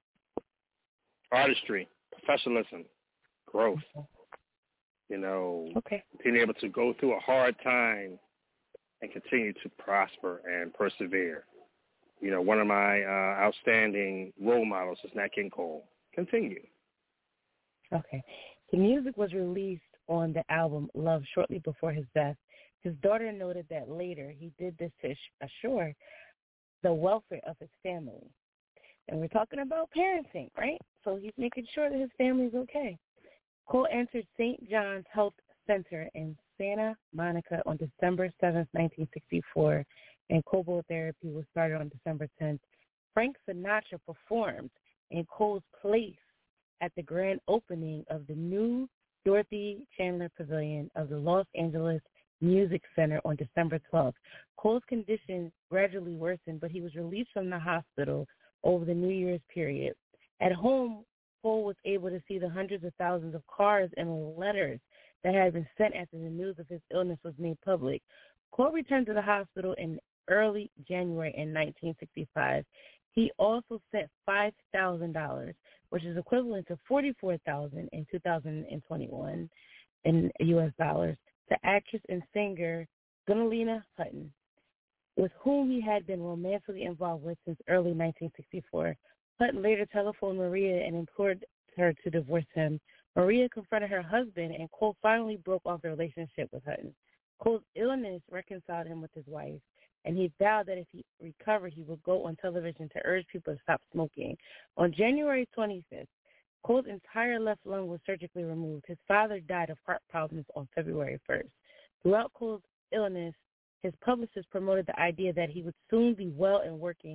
Artistry, professionalism, growth. Okay. You know, okay. being able to go through a hard time and continue to prosper and persevere. You know, one of my uh, outstanding role models is Nat King Cole. Continue. Okay. The music was released on the album Love shortly before his death. His daughter noted that later he did this to assure the welfare of his family. And we're talking about parenting, right? So he's making sure that his family's okay. Cole entered Saint John's Health Center in Santa Monica on December seventh, nineteen sixty-four, and Cobalt therapy was started on December tenth. Frank Sinatra performed in Cole's place at the grand opening of the new Dorothy Chandler Pavilion of the Los Angeles Music Center on December twelfth. Cole's condition gradually worsened, but he was released from the hospital over the New Year's period. At home, Cole was able to see the hundreds of thousands of cards and letters that had been sent after the news of his illness was made public. Cole returned to the hospital in early January in nineteen sixty-five. He also sent five thousand dollars, which is equivalent to forty-four thousand dollars in two thousand twenty-one in U S dollars, to actress and singer Gunilina Hutton, with whom he had been romantically involved with since early nineteen sixty-four. Hutton later telephoned Maria and implored her to divorce him. Maria confronted her husband, and Cole finally broke off the relationship with Hutton. Cole's illness reconciled him with his wife, and he vowed that if he recovered, he would go on television to urge people to stop smoking. On January twenty-fifth, Cole's entire left lung was surgically removed. His father died of heart problems on February first. Throughout Cole's illness, his publicist promoted the idea that he would soon be well and working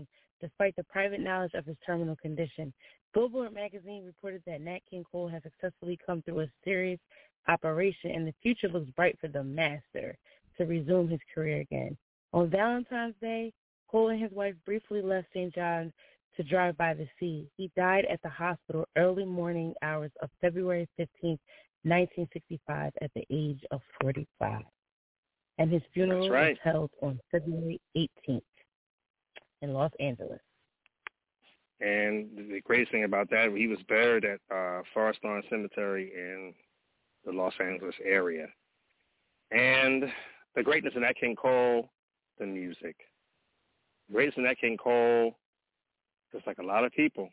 despite the private knowledge of his terminal condition. Billboard magazine reported that Nat King Cole has successfully come through a serious operation, and the future looks bright for the master to resume his career again. On Valentine's Day, Cole and his wife briefly left Saint John's to drive by the sea. He died at the hospital early morning hours of February fifteenth, nineteen sixty-five, at the age of forty-five. And his funeral That's right. was held on February eighteenth in Los Angeles. And the greatest thing about that, he was buried at uh, Forest Lawn Cemetery in the Los Angeles area. And the greatness of Nat King Cole, the music. The greatness of Nat King Cole, just like a lot of people,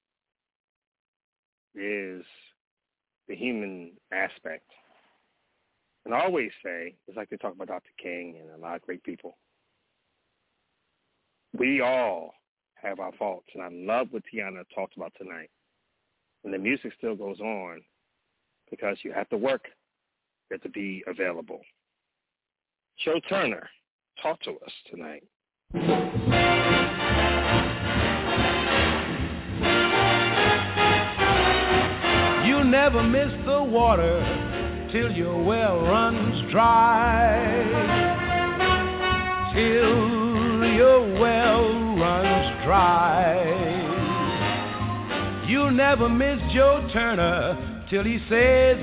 is the human aspect. And I always say, it's like they talk about Doctor King and a lot of great people, we all have our faults. And I love what Tiana talked about tonight. And the music still goes on because you have to work. You have to be available. Joe Turner, talk to us tonight. You never miss the water till your well runs dry. Till your well runs dry. You'll never miss Joe Turner till he says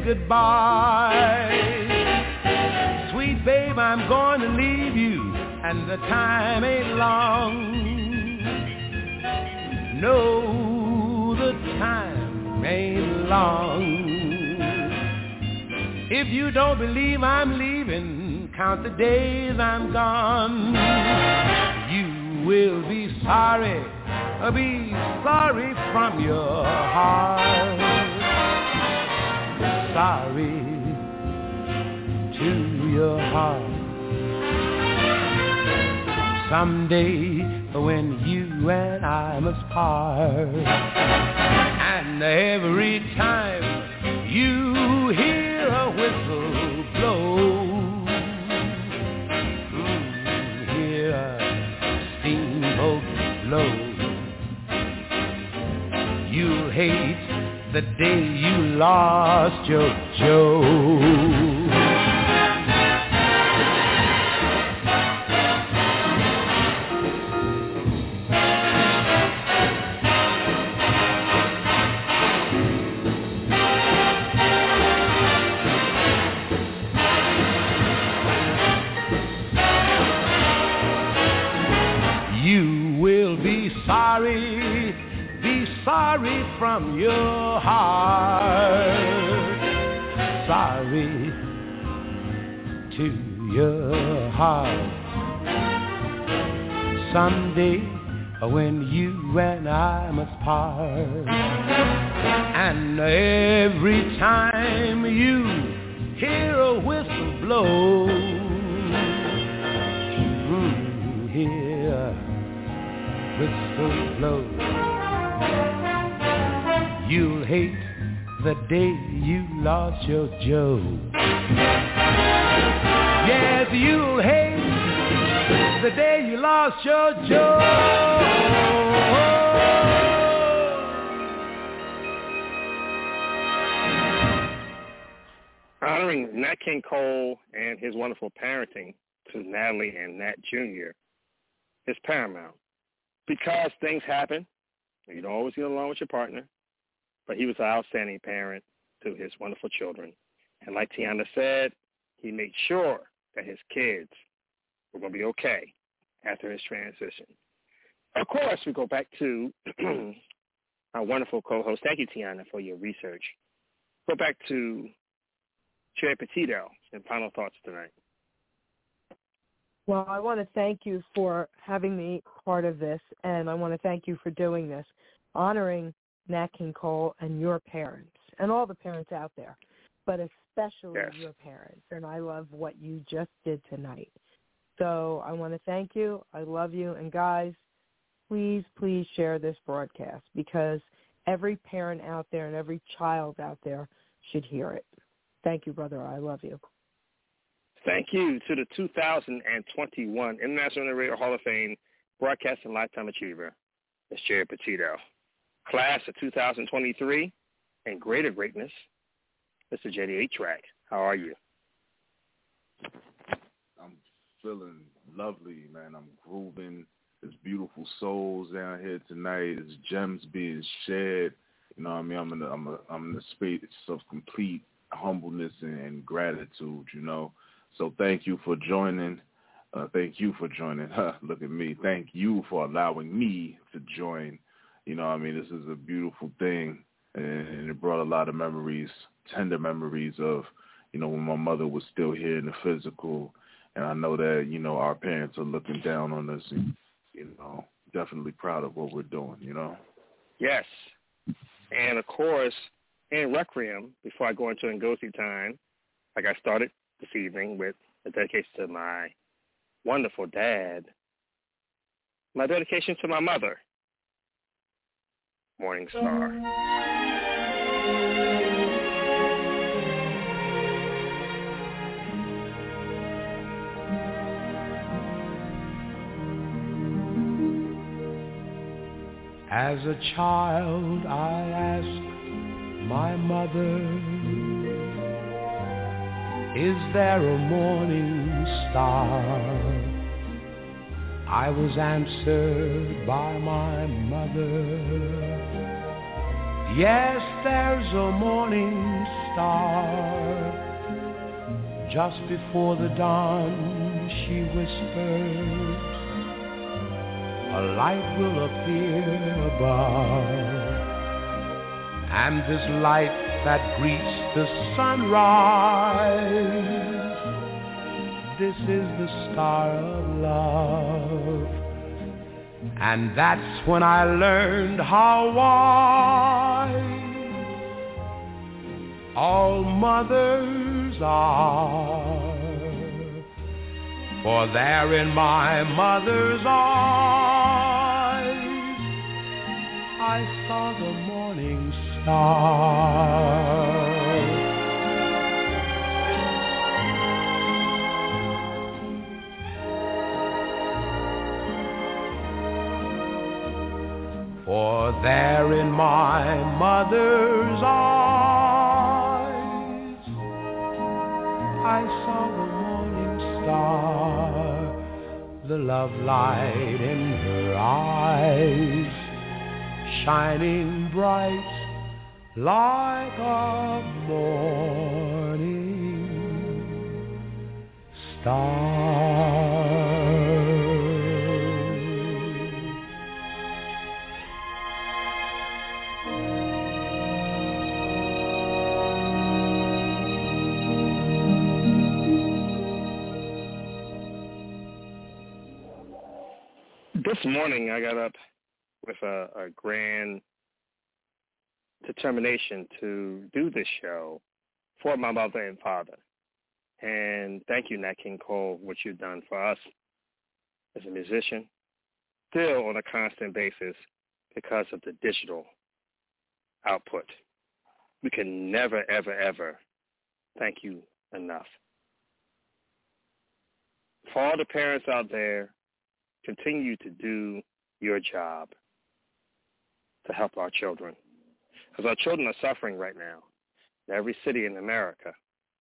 goodbye. Sweet babe, I'm going to leave you, and the time ain't long. No, the time ain't long. If you don't believe I'm leaving, count the days I'm gone. You will be sorry, be sorry from your heart. Sorry to your heart. Someday when you and I must part, and every time you hear a whistle blow, mm, hear a steamboat blow, you'll hate the day you lost your Joe. Sorry, be sorry from your heart. Sorry to your heart. Someday when you and I must part, and every time you hear a whistle blow, mm, hear whistle blow, you'll hate the day you lost your Joe. Yes, you'll hate the day you lost your Joe. Honoring Nat King Cole and his wonderful parenting to Natalie and Nat Junior is paramount. Because things happen, you don't always get along with your partner, but he was an outstanding parent to his wonderful children. And like Tiana said, he made sure that his kids were going to be okay after his transition. Of course, we go back to our wonderful co-host. Thank you, Tiana, for your research. Go back to Chair Petito and final thoughts tonight. Well, I want to thank you for having me part of this, and I want to thank you for doing this, honoring Nat King Cole and your parents, and all the parents out there, but especially yes. your parents. And I love what you just did tonight. So I want to thank you. I love you. And guys, please, please share this broadcast, because every parent out there and every child out there should hear it. Thank you, brother. I love you. Thank you to the two thousand twenty-one International Radio Hall of Fame Broadcasting Lifetime Achiever, Miss Jerry Petito. Class of two thousand twenty-three and greater greatness, Mister J D eight-Track. How are you? I'm feeling lovely, man. I'm grooving. There's beautiful souls down here tonight. There's gems being shared. You know what I mean? I'm in the, I'm a, I'm in the space of complete humbleness and, and gratitude, you know. So thank you for joining. Uh, thank you for joining. Huh, look at me. Thank you for allowing me to join. You know what I mean? This is a beautiful thing, and, and it brought a lot of memories, tender memories of, you know, when my mother was still here in the physical. And I know that, you know, our parents are looking down on us and, you know, definitely proud of what we're doing, you know? Yes. And, of course, in Requiem, before I go into Ngozi time, like I started this evening with a dedication to my wonderful dad, my dedication to my mother, Morning Star. As a child, I asked my mother, is there a morning star? I was answered by my mother, yes, there's a morning star. Just before the dawn, she whispered, a light will appear above, and this light that greets the sunrise, this is the star of love. And that's when I learned how wise all mothers are. For there in my mother's eyes, I saw the morning star. For there in my mother's eyes, I saw the morning star, the love light in her eyes, shining bright like a morning star. This morning I got up with a, a grand determination to do this show for my mother and father. And thank you, Nat King Cole, what you've done for us as a musician, still on a constant basis because of the digital output. We can never, ever, ever thank you enough. For all the parents out there, continue to do your job to help our children. Because our children are suffering right now in every city in America.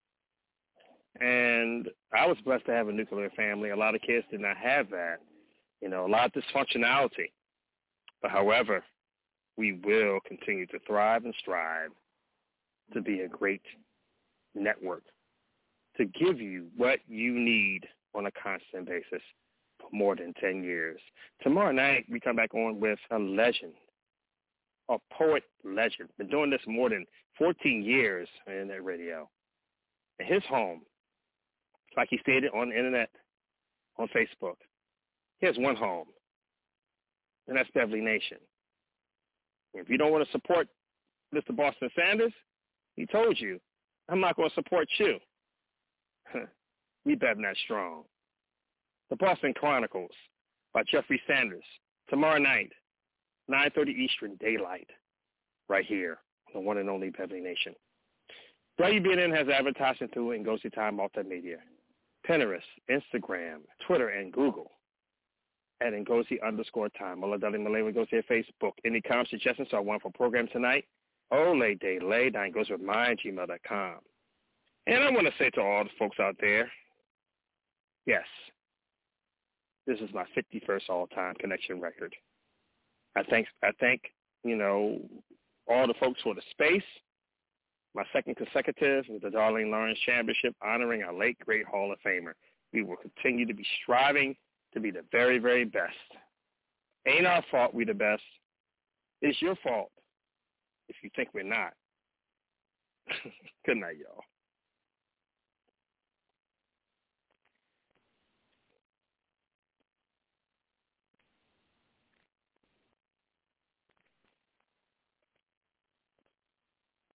And I was blessed to have a nuclear family. A lot of kids did not have that. You know, a lot of dysfunctionality. But however, we will continue to thrive and strive to be a great network, to give you what you need on a constant basis for more than ten years. Tomorrow night, we come back on with a legend, a poet legend. Been doing this more than fourteen years on internet radio. In his home, like he stated on the internet, on Facebook, he has one home, and that's Beverly Nation. If you don't want to support Mister Boston Sanders, he told you, I'm not going to support you. We bet that strong. The Boston Chronicles by Jeffrey Sanders, tomorrow night, nine thirty Eastern, daylight, right here on the one and only Beverly Nation. W B N N has advertising through Ngozi Time Multimedia, Pinterest, Instagram, Twitter, and Google. at Ngozi underscore time. Oladeli Malay goes to Facebook. Any comments, suggestions or one for program tonight? Ole de lay, that goes with my gmail dot com. And I want to say to all the folks out there, yes, this is my fifty-first all-time connection record. I thank, I thank, you know, all the folks for the space. My second consecutive with the Darlene Lawrence Championship, honoring our late, great Hall of Famer. We will continue to be striving to be the very, very best. Ain't our fault we the best. It's your fault if you think we're not. Good night, y'all.